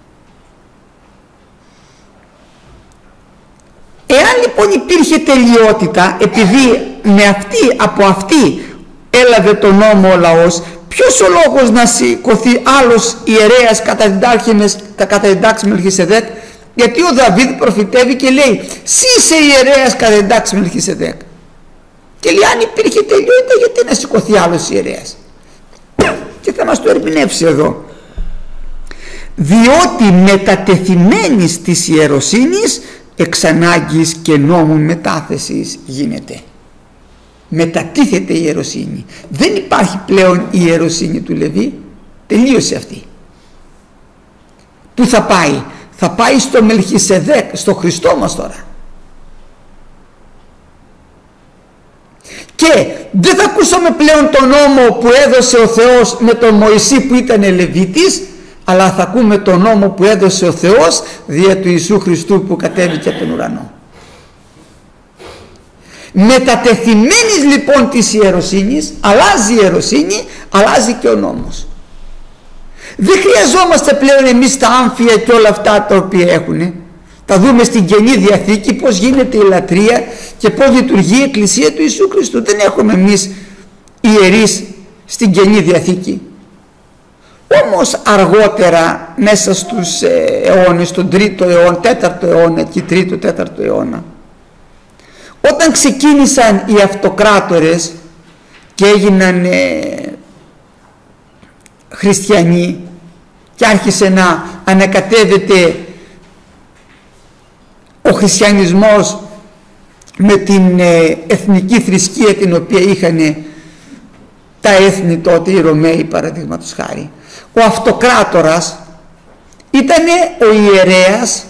Speaker 1: Εάν λοιπόν υπήρχε τελειότητα, επειδή με αυτή, από αυτή έλαβε τον νόμο ο λαός, ποιος ο λόγος να σηκωθεί άλλος ιερέας κατά την τάξη, κατά την τάξη Μελχισεδέκ? Γιατί ο Δαβίδ προφητεύει και λέει «Συ είσαι ιερέας κατά την τάξη Μελχισεδέκ». Και λέει αν υπήρχε τελειότητα, γιατί να σηκωθεί άλλος ιερέας? Και θα μας το ερμηνεύσει εδώ. Διότι μετατεθειμένης της ιεροσύνης εξ ανάγκης και νόμου μετάθεσης γίνεται. μετατίθεται η ιεροσύνη. Δεν υπάρχει πλέον η ιεροσύνη του Λεβί, τελείωσε αυτή. Πού θα πάει? Θα πάει στο Μελχισεδέκ, στο Χριστό μας τώρα. Και δεν θα ακούσαμε πλέον τον νόμο που έδωσε ο Θεός με τον Μωυσή που ήταν Λεβίτης, αλλά θα ακούμε τον νόμο που έδωσε ο Θεός δια του Ιησού Χριστού που κατέβηκε από τον ουρανό. Μετατεθειμένης λοιπόν της ιεροσύνης, αλλάζει η ιεροσύνη, αλλάζει και ο νόμος. Δεν χρειαζόμαστε πλέον εμείς τα άμφια και όλα αυτά τα οποία έχουν. Τα δούμε στην Καινή Διαθήκη πώς γίνεται η λατρεία και πώς λειτουργεί η Εκκλησία του Ιησού Χριστού. Δεν έχουμε εμείς ιερείς στην Καινή Διαθήκη. Όμως αργότερα μέσα στους αιώνες, τον τρίτο αιώνα, τέταρτο αιώνα και τρίτο τέταρτο αιώνα, όταν ξεκίνησαν οι αυτοκράτορες και έγιναν ε, χριστιανοί και άρχισε να ανακατεύεται ο χριστιανισμός με την ε, εθνική θρησκεία την οποία είχαν τα έθνη τότε, οι Ρωμαίοι παραδείγματος χάρη, ο αυτοκράτορας ήταν ο ιερέας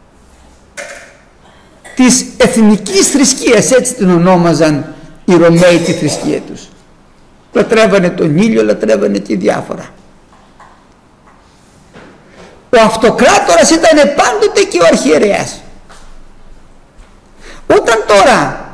Speaker 1: της εθνικής θρησκείας, έτσι την ονόμαζαν οι Ρωμαίοι τη θρησκεία τους. Λατρεύανε τον ήλιο, λατρεύανε και διάφορα. Ο αυτοκράτορας ήταν πάντοτε και ο αρχιερέας. Όταν τώρα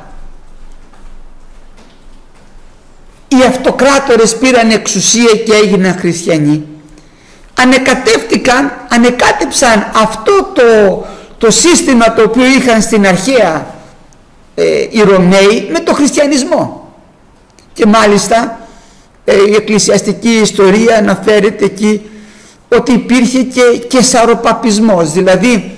Speaker 1: οι αυτοκράτορες πήραν εξουσία και έγιναν χριστιανοί, ανεκατεύτηκαν, ανεκάτεψαν αυτό το, το σύστημα το οποίο είχαν στην αρχαία ε, οι Ρωμαίοι με το χριστιανισμό. Και μάλιστα ε, η εκκλησιαστική ιστορία αναφέρεται εκεί ότι υπήρχε και, και σαροπαπισμός, δηλαδή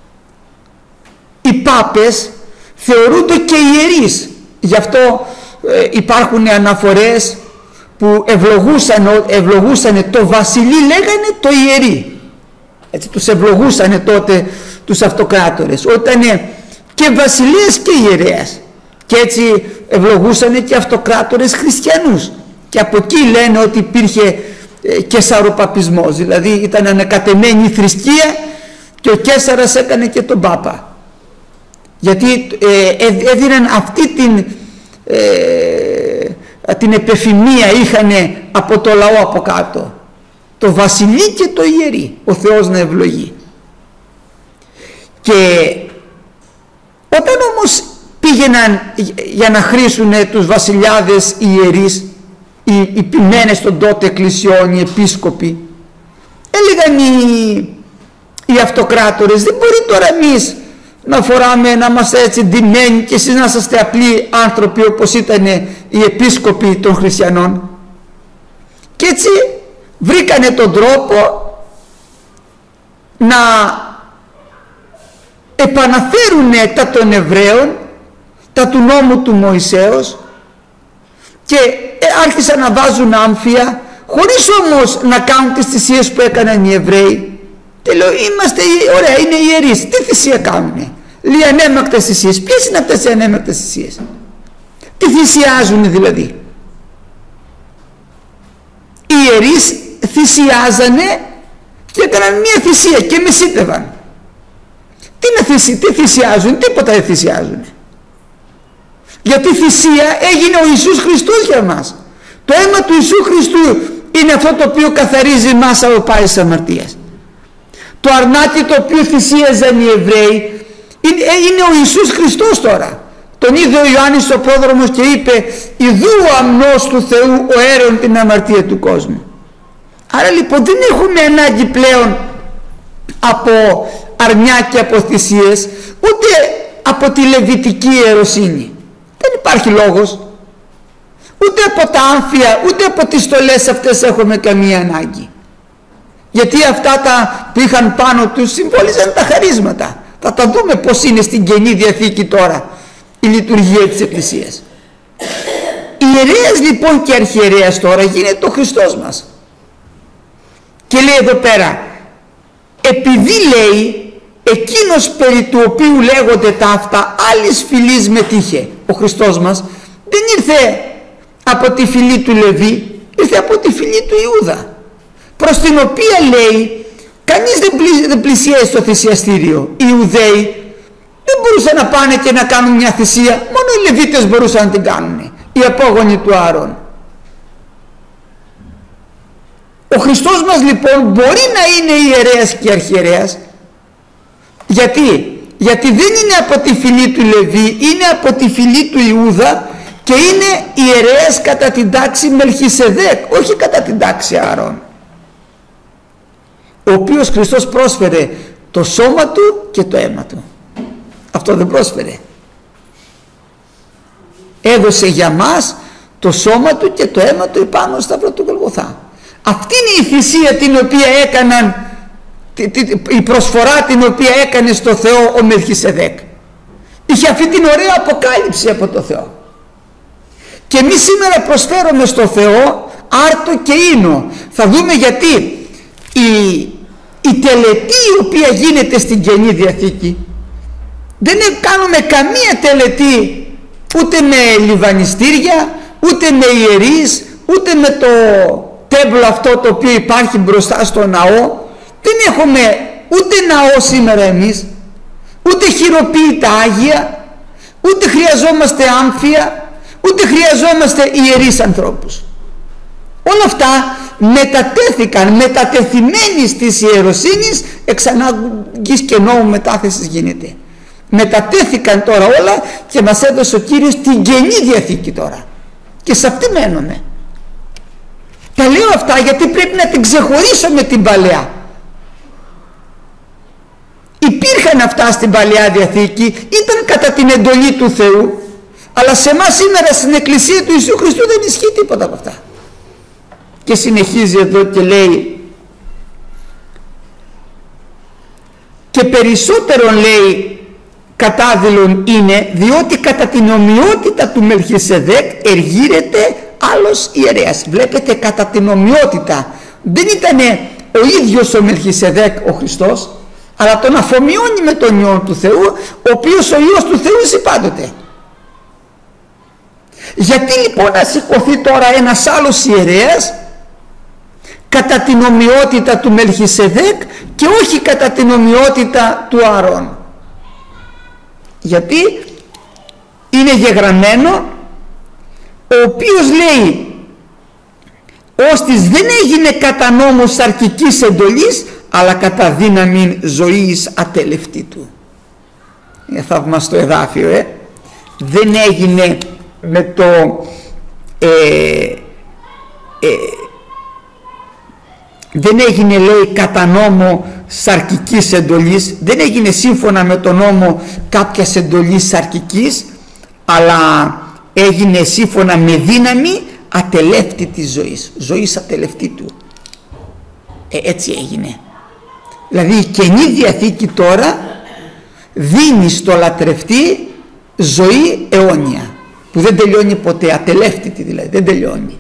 Speaker 1: οι πάπες θεωρούνται και ιερείς. Γι' αυτό ε, υπάρχουν αναφορές που ευλογούσαν, ευλογούσαν το βασιλεί, λέγανε το ιερεί. Έτσι τους ευλογούσανε τότε τους αυτοκράτορες, όταν και βασιλείας και ιερέας. Και έτσι ευλογούσανε και αυτοκράτορες χριστιανούς. Και από εκεί λένε ότι υπήρχε ε, και σαροπαπισμός, δηλαδή ήταν ανακατεμένη η θρησκεία και ο Καίσαρας έκανε και τον Πάπα. Γιατί ε, έδιναν αυτή την, ε, την επεφημία, είχαν από το λαό από κάτω. Το βασιλεί και το ιερεί, ο Θεός να ευλογεί. Και όταν όμως πήγαιναν για να χρήσουν τους βασιλιάδες οι ιερείς, οι, οι ποιμένες των τότε εκκλησιών, οι επίσκοποι, έλεγαν οι, οι αυτοκράτορες, δεν μπορεί τώρα εμείς να φοράμε, να είμαστε έτσι ντυμένοι και εσείς να είσαστε απλοί άνθρωποι όπως ήταν οι επίσκοποι των χριστιανών. Και έτσι βρήκανε τον τρόπο να επαναφέρουν τα των Εβραίων, τα του νόμου του Μωυσέως, και άρχισαν να βάζουν άμφια, χωρίς όμως να κάνουν τις θυσίες που έκαναν οι Εβραίοι. Και λέω, είμαστε ωραία, είναι ιερείς, τι θυσία κάνουνε? Λέει ανέμακτες θυσίες. Ποιες είναι αυτές οι ανέμακτες θυσίες? Τι θυσιάζουν δηλαδή? Οι ιερείς θυσιάζανε και έκαναν μία θυσία και μεσίτευαν. Τι, να θυσι, τι θυσιάζουν? Τίποτα δεν θυσιάζουν. Γιατί θυσία έγινε ο Ιησούς Χριστός για μας. Το αίμα του Ιησού Χριστού είναι αυτό το οποίο καθαρίζει μας από πάσης αμαρτίας. Το αρνάκι το οποίο θυσίαζαν οι Εβραίοι είναι, είναι ο Ιησούς Χριστός τώρα. Τον είδε ο Ιωάννης ο πρόδρομος και είπε, ιδού ο αμνός του Θεού ο έρεον την αμαρτία του κόσμου. Άρα λοιπόν δεν έχουμε ανάγκη πλέον από αρνιά και από θυσίες, ούτε από τη λεβιτική ιεροσύνη. Δεν υπάρχει λόγος. Ούτε από τα άμφια, ούτε από τις στολές αυτές έχουμε καμία ανάγκη. Γιατί αυτά τα που είχαν πάνω τους συμβόλιζαν τα χαρίσματα. Θα τα δούμε πως είναι στην Καινή Διαθήκη τώρα η λειτουργία της Εκκλησίας. Ιερέας λοιπόν και αρχιερέας τώρα γίνεται ο Χριστός μας. Και λέει εδώ πέρα, επειδή λέει εκείνος περί του οποίου λέγονται τα αυτά άλλης φυλής μετήχε. Ο Χριστός μας δεν ήρθε από τη φυλή του Λεβί, ήρθε από τη φυλή του Ιούδα, προς την οποία λέει κανείς δεν, πλη, δεν πλησιάζει στο θυσιαστήριο. Οι Ιουδαίοι δεν μπορούσαν να πάνε και να κάνουν μια θυσία, μόνο οι Λεβίτες μπορούσαν να την κάνουν, οι απόγονοι του Άρων. Ο Χριστός μας λοιπόν μπορεί να είναι ιερέας και αρχιερέας. Γιατί? Γιατί δεν είναι από τη φυλή του Λεβί, είναι από τη φυλή του Ιούδα και είναι ιερέας κατά την τάξη Μελχισεδέκ, όχι κατά την τάξη Άρων, ο οποίος Χριστός πρόσφερε το σώμα του και το αίμα του. Αυτό δεν πρόσφερε? Έδωσε για μας το σώμα του και το αίμα του επάνω στο σταυρό του Γολγοθά. Αυτή είναι η θυσία την οποία έκαναν, η προσφορά την οποία έκανε στο Θεό ο Μελχισεδέκ. Είχε αυτή την ωραία αποκάλυψη από το Θεό. Και εμείς σήμερα προσφέρουμε στο Θεό άρτο και ίνο. Θα δούμε γιατί η, η τελετή η οποία γίνεται στην Καινή Διαθήκη, δεν κάνουμε καμία τελετή ούτε με λιβανιστήρια, ούτε με ιερείς, ούτε με το τέμπλο αυτό το οποίο υπάρχει μπροστά στο ναό. Δεν έχουμε ούτε ναό σήμερα εμείς, ούτε χειροποίητα Άγια, ούτε χρειαζόμαστε άμφια, ούτε χρειαζόμαστε ιερείς ανθρώπους. Όλα αυτά μετατέθηκαν, μετατεθειμένοι στις ιεροσύνης, εξ ανάγκης και νόμου μετάθεσης γίνεται. Μετατέθηκαν τώρα όλα και μας έδωσε ο Κύριος την Καινή Διαθήκη τώρα. Και σε αυτή μένουμε. Τα λέω αυτά γιατί πρέπει να την ξεχωρίσω με την Παλαιά. Υπήρχαν αυτά στην Παλαιά Διαθήκη, ήταν κατά την εντολή του Θεού, αλλά σε εμάς σήμερα στην Εκκλησία του Ιησού Χριστού δεν ισχύει τίποτα από αυτά. Και συνεχίζει εδώ και λέει, και περισσότερον λέει κατάδειλον είναι, διότι κατά την ομοιότητα του Μελχισεδέκ εργύρεται άλλος ιερέας. Βλέπετε, κατά την ομοιότητα. Δεν ήταν ο ίδιος ο Μελχισεδέκ ο Χριστός, αλλά τον αφομοιώνει με τον Υιόν του Θεού, ο οποίος ο Υιός του Θεού ζει πάντοτε. Γιατί λοιπόν να σηκωθεί τώρα ένας άλλος ιερέας κατά την ομοιότητα του Μελχισεδέκ και όχι κατά την ομοιότητα του Ααρών? Γιατί είναι γεγραμμένο, ο οποίος λέει ώστις δεν έγινε κατά νόμος σαρκικής εντολής, αλλά κατά δύναμη ζωής ατελευτή του. Είναι θαυμαστό εδάφιο, ε. Δεν έγινε με το ε, ε, δεν έγινε, λέει, κατά νόμο σαρκικής εντολής, δεν έγινε σύμφωνα με τον νόμο κάποιας εντολής σαρκικής, αλλά έγινε σύμφωνα με δύναμη ατελεύτη της ζωής, ζωής ατελευτή του. Ε, έτσι έγινε. Δηλαδή η Καινή Διαθήκη τώρα δίνει στο λατρευτή ζωή αιώνια, που δεν τελειώνει ποτέ, ατελεύτητη δηλαδή, δεν τελειώνει.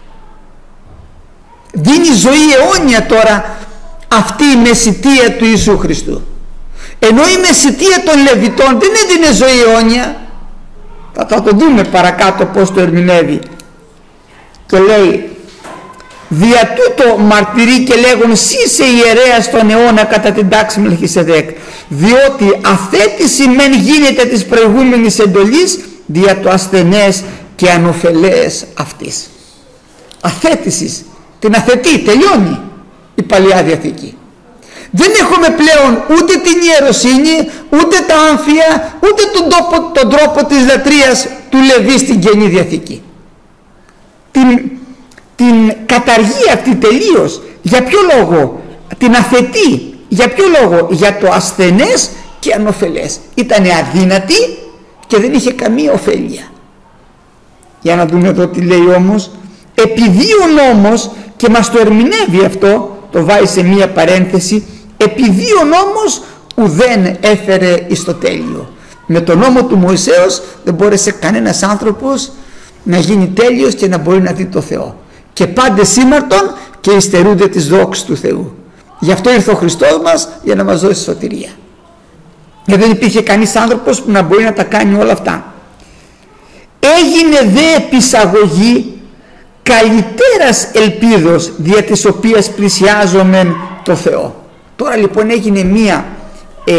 Speaker 1: Δίνει ζωή αιώνια τώρα αυτή η μεσιτεία του Ιησού Χριστού. Ενώ η μεσιτεία των Λεβιτών δεν έδινε ζωή αιώνια. Θα, θα το δούμε παρακάτω πως το ερμηνεύει. Και λέει, δια τούτο μαρτυρεί και λέγουν σύ είσαι ιερέας στον αιώνα κατά την τάξη Μελχισεδέκ, διότι αθέτηση μεν γίνεται της προηγούμενης εντολής δια το ασθενές και ανοφελές αυτής. Αθέτησης, την αθετεί, τελειώνει η Παλαιά Διαθήκη. Δεν έχουμε πλέον ούτε την ιεροσύνη, ούτε τα άμφια, ούτε τον τρόπο, τον τρόπο της λατρείας του Λεβί στην Καινή Διαθήκη. Την, την καταργεί αυτή τελείως. Για ποιο λόγο? Την αθετεί. Για ποιο λόγο? Για το ασθενές και ανοφελές. Ήτανε αδύνατη και δεν είχε καμία ωφέλεια. Για να δούμε εδώ τι λέει όμως. Επειδή ο νόμος, και μας το ερμηνεύει αυτό, το βάζει σε μία παρένθεση, επειδή ο νόμος ουδέν έφερε εις το τέλειο. Με τον νόμο του Μωυσέως δεν μπόρεσε κανένας άνθρωπος να γίνει τέλειος και να μπορεί να δει το Θεό. Και πάντες σήμαρτον και υστερούνται τις δόξες του Θεού. Γι' αυτό ήρθε ο Χριστός μας για να μας δώσει σωτηρία. Γιατί δεν υπήρχε κανείς άνθρωπος που να μπορεί να τα κάνει όλα αυτά. έγινε δε επισαγωγή καλυτέρας ελπίδος δια της οποίας πλησιάζομεν το Θεό. Τώρα λοιπόν έγινε μία ε,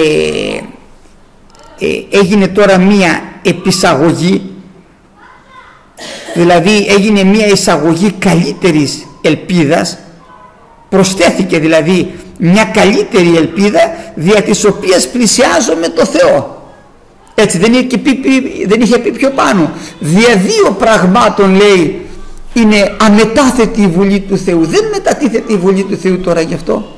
Speaker 1: ε, έγινε τώρα μία επισαγωγή, δηλαδή έγινε μία εισαγωγή καλύτερης ελπίδας, προσθέθηκε δηλαδή μια καλύτερη ελπίδα δια της οποίας πλησιάζομαι το Θεό. Έτσι δεν είχε πει, δεν είχε πει πιο πάνω. Δια δύο πραγμάτων λέει είναι αμετάθετη η Βουλή του Θεού. Δεν μετατίθεται η Βουλή του Θεού τώρα γι' αυτό.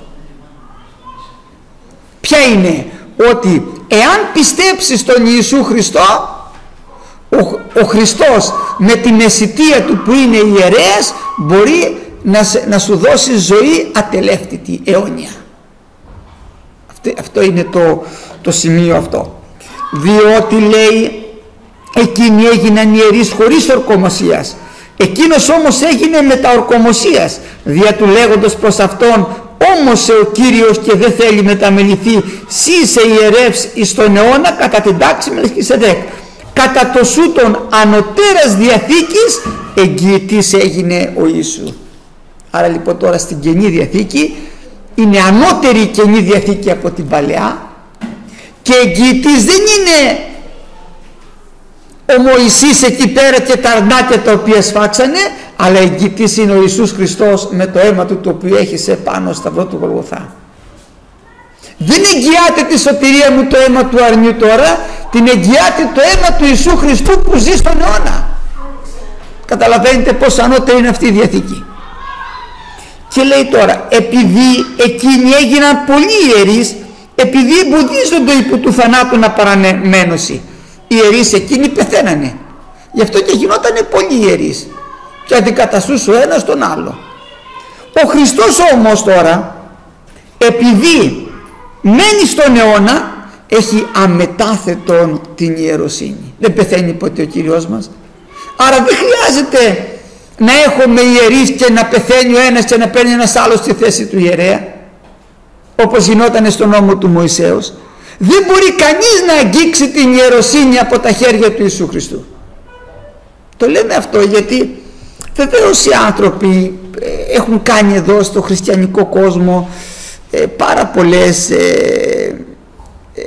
Speaker 1: Ποια είναι? Ότι εάν πιστέψεις στον Ιησού Χριστό, ο, ο Χριστός με τη μεσιτεία του που είναι ιερέας μπορεί να, να σου δώσει ζωή ατελεύτητη, αιώνια. Αυτό, αυτό είναι το, το σημείο αυτό. Διότι λέει εκείνοι έγιναν ιερείς χωρίς ορκομοσίας, εκείνος όμως έγινε μετά ορκομοσίας, δια του λέγοντος προς αυτόν όμως ο Κύριος και δεν θέλει μεταμεληθεί, σύ είσαι ιερεύς εις τον αιώνα κατά την τάξη Μελχισεδέκ. Κατά το σου των ανωτέρας διαθήκης εγγυητής έγινε ο Ιησού. Άρα λοιπόν τώρα στην Καινή Διαθήκη είναι ανώτερη η Καινή Διαθήκη από την Παλαιά, και εγγυητής δεν είναι ο Μωυσής εκεί πέρα και τα αρνάκια τα οποία σφάξανε, αλλά εγγυητής είναι ο Ιησούς Χριστός με το αίμα του το οποίο έχισε πάνω στο σταυρό του Γολγοθά. Δεν εγγυάται τη σωτηρία μου το αίμα του αρνιού τώρα, την εγγυάται το αίμα του Ιησού Χριστού που ζει στον αιώνα. Καταλαβαίνετε πως ανώτερη είναι αυτή η Διαθήκη. Και λέει τώρα, επειδή εκείνοι έγιναν πολύ ιερείς, επειδή εμποδίζονται υπό του θανάτου να παραμένωση, οι ιερείς εκείνοι πεθαίνανε, γι' αυτό και γινότανε πολύ ιερείς και αντικαταστούσε ο ένας τον άλλο. Ο Χριστός όμως τώρα, επειδή μένει στον αιώνα, έχει αμετάθετον την ιεροσύνη. Δεν πεθαίνει ποτέ ο Κύριος μας. Άρα δεν χρειάζεται να έχουμε ιερείς και να πεθαίνει ο ένας και να παίρνει ένας άλλος στη θέση του ιερέα, όπως γινόταν στον νόμο του Μωυσέως. Δεν μπορεί κανείς να αγγίξει την ιεροσύνη από τα χέρια του Ιησού Χριστού. Το λέμε αυτό γιατί βεβαίως οι άνθρωποι έχουν κάνει εδώ στο χριστιανικό κόσμο ε, πάρα πολλές ε, ε,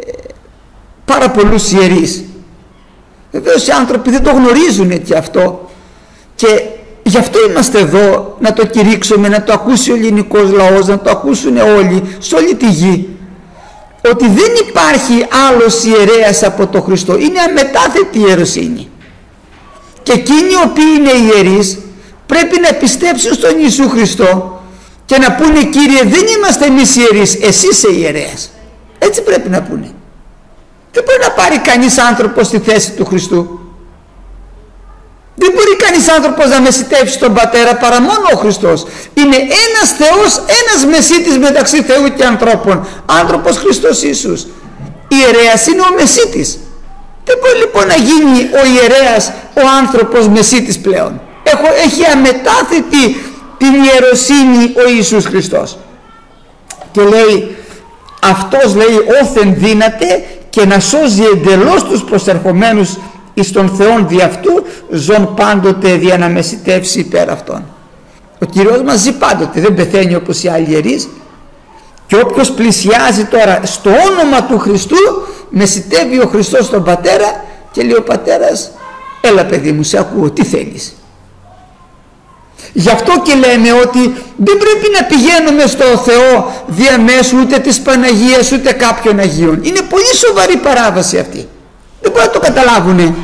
Speaker 1: πάρα πολλούς ιερείς. Βεβαίως οι άνθρωποι δεν το γνωρίζουν έτσι αυτό, και γι' αυτό είμαστε εδώ, να το κηρύξουμε, να το ακούσει ο ελληνικός λαός, να το ακούσουν όλοι σε όλη τη γη, ότι δεν υπάρχει άλλος ιερέας από τον Χριστό. Είναι αμετάθετη η ιεροσύνη, και εκείνοι οι οποίοι είναι ιερείς πρέπει να πιστέψουν στον Ιησού Χριστό και να πούνε, Κύριε, δεν είμαστε εμείς ιερείς, εσύ είσαι ιερέας. Έτσι πρέπει να πούνε. Δεν μπορεί να πάρει κανείς άνθρωπος στη θέση του Χριστού. Δεν μπορεί κανείς άνθρωπος να μεσιτεύσει τον Πατέρα παρά μόνο ο Χριστός. Είναι ένας Θεός, ένας μεσίτης μεταξύ Θεού και ανθρώπων, άνθρωπος Χριστός Ιησούς. Ιερέας είναι ο μεσίτης. Δεν μπορεί λοιπόν να γίνει ο ιερέας ο άνθρωπος μεσίτης πλέον. Έχω, έχει αμετάθετη την ιεροσύνη ο Ιησούς Χριστός. Και λέει, αυτός λέει όθεν δύναται και να σώζει εντελώς τους προσερχομένους εις τον Θεόν δι' αυτού, ζων πάντοτε δια να μεσιτεύσει υπέρ αυτών. Ο Κύριος μας ζει πάντοτε, δεν πεθαίνει όπως οι άλλοι ιερείς, και όποιος πλησιάζει τώρα στο όνομα του Χριστού, μεσιτεύει ο Χριστός τον Πατέρα και λέει ο Πατέρας, έλα παιδί μου, σε ακούω, τι θέλεις. Γι' αυτό και λέμε ότι δεν πρέπει να πηγαίνουμε στο Θεό διαμέσου ούτε της Παναγίας ούτε κάποιων Αγίων. Είναι πολύ σοβαρή παράβαση αυτή. Δεν μπορούν να το καταλάβουνε.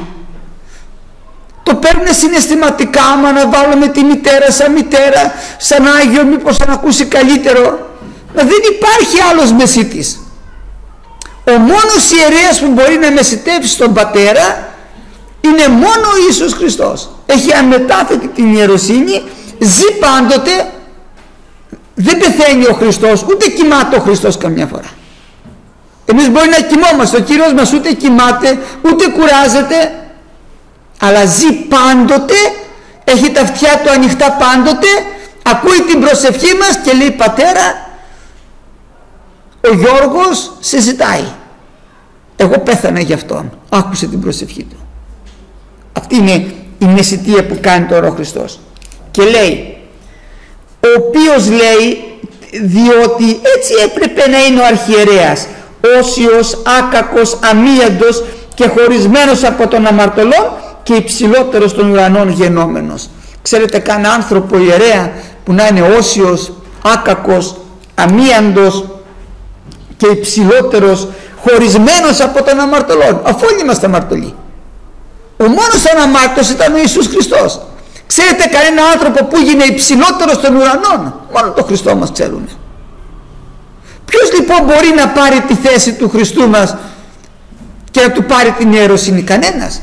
Speaker 1: Το παίρνουν συναισθηματικά, άμα να βάλουμε τη μητέρα σαν μητέρα, σαν Άγιο, μήπως να ακούσει καλύτερο. Μα δεν υπάρχει άλλος μεσίτης. Ο μόνος ιερέας που μπορεί να μεσιτεύσει στον Πατέρα είναι μόνο ο Ιησούς Χριστός. Έχει αμετάθετη την ιεροσύνη, ζει πάντοτε, δεν πεθαίνει ο Χριστός, ούτε κοιμάται ο Χριστός καμιά φορά. Εμείς μπορεί να κοιμόμαστε, ο Κύριος μας ούτε κοιμάται, ούτε κουράζεται, αλλά ζει πάντοτε, έχει τα αυτιά του ανοιχτά πάντοτε, ακούει την προσευχή μας και λέει, Πατέρα, ο Γιώργος σε ζητάει, εγώ πέθανα γι' αυτόν. Άκουσε την προσευχή του. Αυτή είναι η μεσητεία που κάνει τώρα ο Χριστός. Και λέει, ο οποίος λέει, διότι έτσι έπρεπε να είναι ο αρχιερέας, όσιος, άκακος, αμίαντος και χωρισμένος από τον αμαρτωλόν και υψηλότερος των ουρανών γενόμενος. Ξέρετε κανένα άνθρωπο ιερέα που να είναι όσιος, άκακος, αμίαντος και υψηλότερος, χωρισμένος από τον αμαρτωλόν, αφού όλοι είμαστε αμαρτωλοί? Ο μόνος αναμάρτητος ήταν ο Ιησούς Χριστός. Ξέρετε κανένα άνθρωπο που έγινε υψηλότερος των ουρανών? Μόνο το Χριστό μας ξέρουν. Ποιος λοιπόν μπορεί να πάρει τη θέση του Χριστού μας και να του πάρει την ιεροσύνη? Κανένας.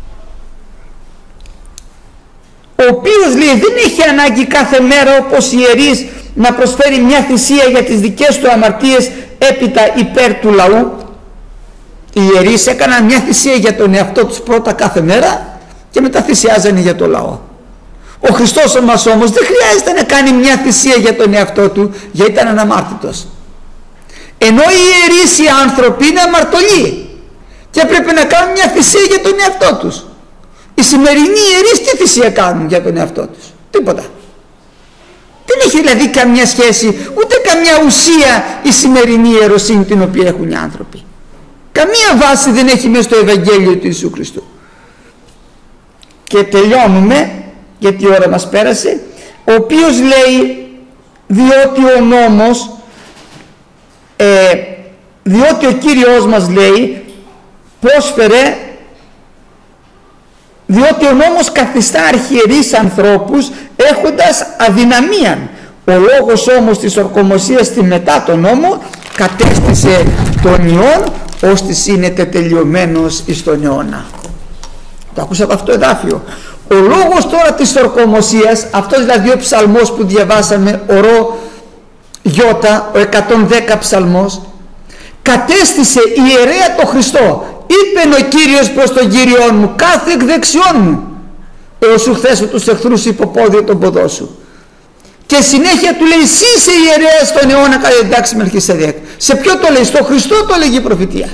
Speaker 1: Ο οποίος λέει δεν έχει ανάγκη κάθε μέρα όπως οι ιερείς να προσφέρει μια θυσία για τις δικές του αμαρτίες έπειτα υπέρ του λαού. Οι ιερείς έκαναν μια θυσία για τον εαυτό τους πρώτα κάθε μέρα και μετά θυσιάζανε για το λαό. Ο Χριστός μας όμως δεν χρειάζεται να κάνει μια θυσία για τον εαυτό του, γιατί ήταν αναμάρτητος. Ενώ οι ιερείς, οι άνθρωποι, είναι αμαρτωλοί και πρέπει να κάνουν μια θυσία για τον εαυτό τους. Οι σημερινοί ιερείς τι θυσία κάνουν για τον εαυτό τους? Τίποτα. Δεν έχει δηλαδή καμιά σχέση, ούτε καμιά ουσία η σημερινή ιεροσύνη την οποία έχουν οι άνθρωποι. Καμία βάση δεν έχει μέσα στο Ευαγγέλιο του Ιησού Χριστού. Και τελειώνουμε, γιατί η ώρα μας πέρασε, ο οποίος λέει, διότι ο νόμος, ε, διότι ο Κύριος μας λέει, πρόσφερε, διότι ο νόμος καθιστά αρχιερείς ανθρώπους έχοντας αδυναμίαν. Ο λόγος όμως της ορκομοσίας στη μετά τον νόμο κατέστησε τον ιόν, ώστις είναι τετελειωμένος εις τον αιώνα. Το ακούσατε αυτό το εδάφιο? Ο λόγος τώρα της ορκομοσίας, αυτός δηλαδή ο ψαλμός που διαβάσαμε, ο ρο γιώτα, ο εκατόν δέκα ψαλμός, κατέστησε ιερέα το Χριστό. Είπεν ο Κύριος προς τον Κύριον μου, κάθε εκ δεξιών μου, έως σου χθέσω τους εχθρούς υποπόδιο των ποδών σου. Και συνέχεια του λέει, εσύ είσαι ιερέας στον αιώνα κατά την τάξη Μελχισεδέκ. Σε ποιο το λέει? Στο Χριστό το λέγει η προφητεία.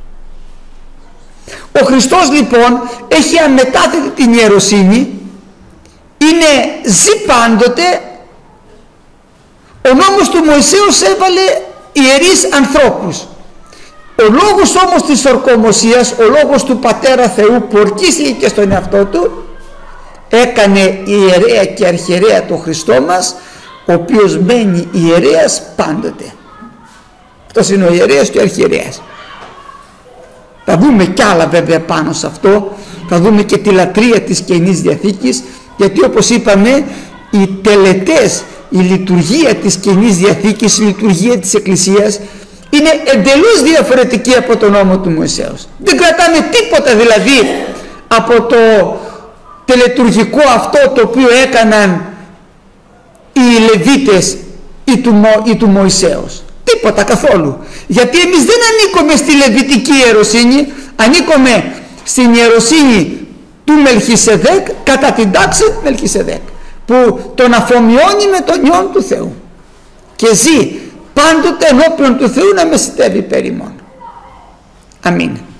Speaker 1: Ο Χριστός λοιπόν έχει αμετάθετη την ιεροσύνη, είναι ζει πάντοτε. Ο νόμος του Μωυσέως έβαλε ιερείς ανθρώπους. Ο λόγος όμως της ορκομοσίας, ο λόγος του Πατέρα Θεού που ορκίστηκε και στον εαυτό του, έκανε ιερέα και αρχιερέα το Χριστό μας, ο οποίος μένει ιερέας πάντοτε. Αυτός είναι ο ιερέας και ο αρχιερέας. Θα δούμε κι άλλα βέβαια πάνω σε αυτό, θα δούμε και τη λατρεία της Καινής Διαθήκης, γιατί όπως είπαμε οι τελετές, η λειτουργία της Καινής Διαθήκης, η λειτουργία της Εκκλησίας είναι εντελώς διαφορετική από τον νόμο του Μωυσέως. Δεν κρατάμε τίποτα δηλαδή από το τελετουργικό αυτό το οποίο έκαναν οι Λεβίτες ή του, Μω, ή του Μωυσέως. Τίποτα καθόλου. Γιατί εμείς δεν ανήκουμε στη Λεβιτική ιεροσύνη, ανήκουμε στην ιεροσύνη του Μελχισεδέκ κατά την τάξη Μελχισεδέκ, που τον αφομοιώνει με τον Υιόν του Θεού και ζει πάντοτε ενώπιον του Θεού να μεσητεύει περί μόνο. Αμήν.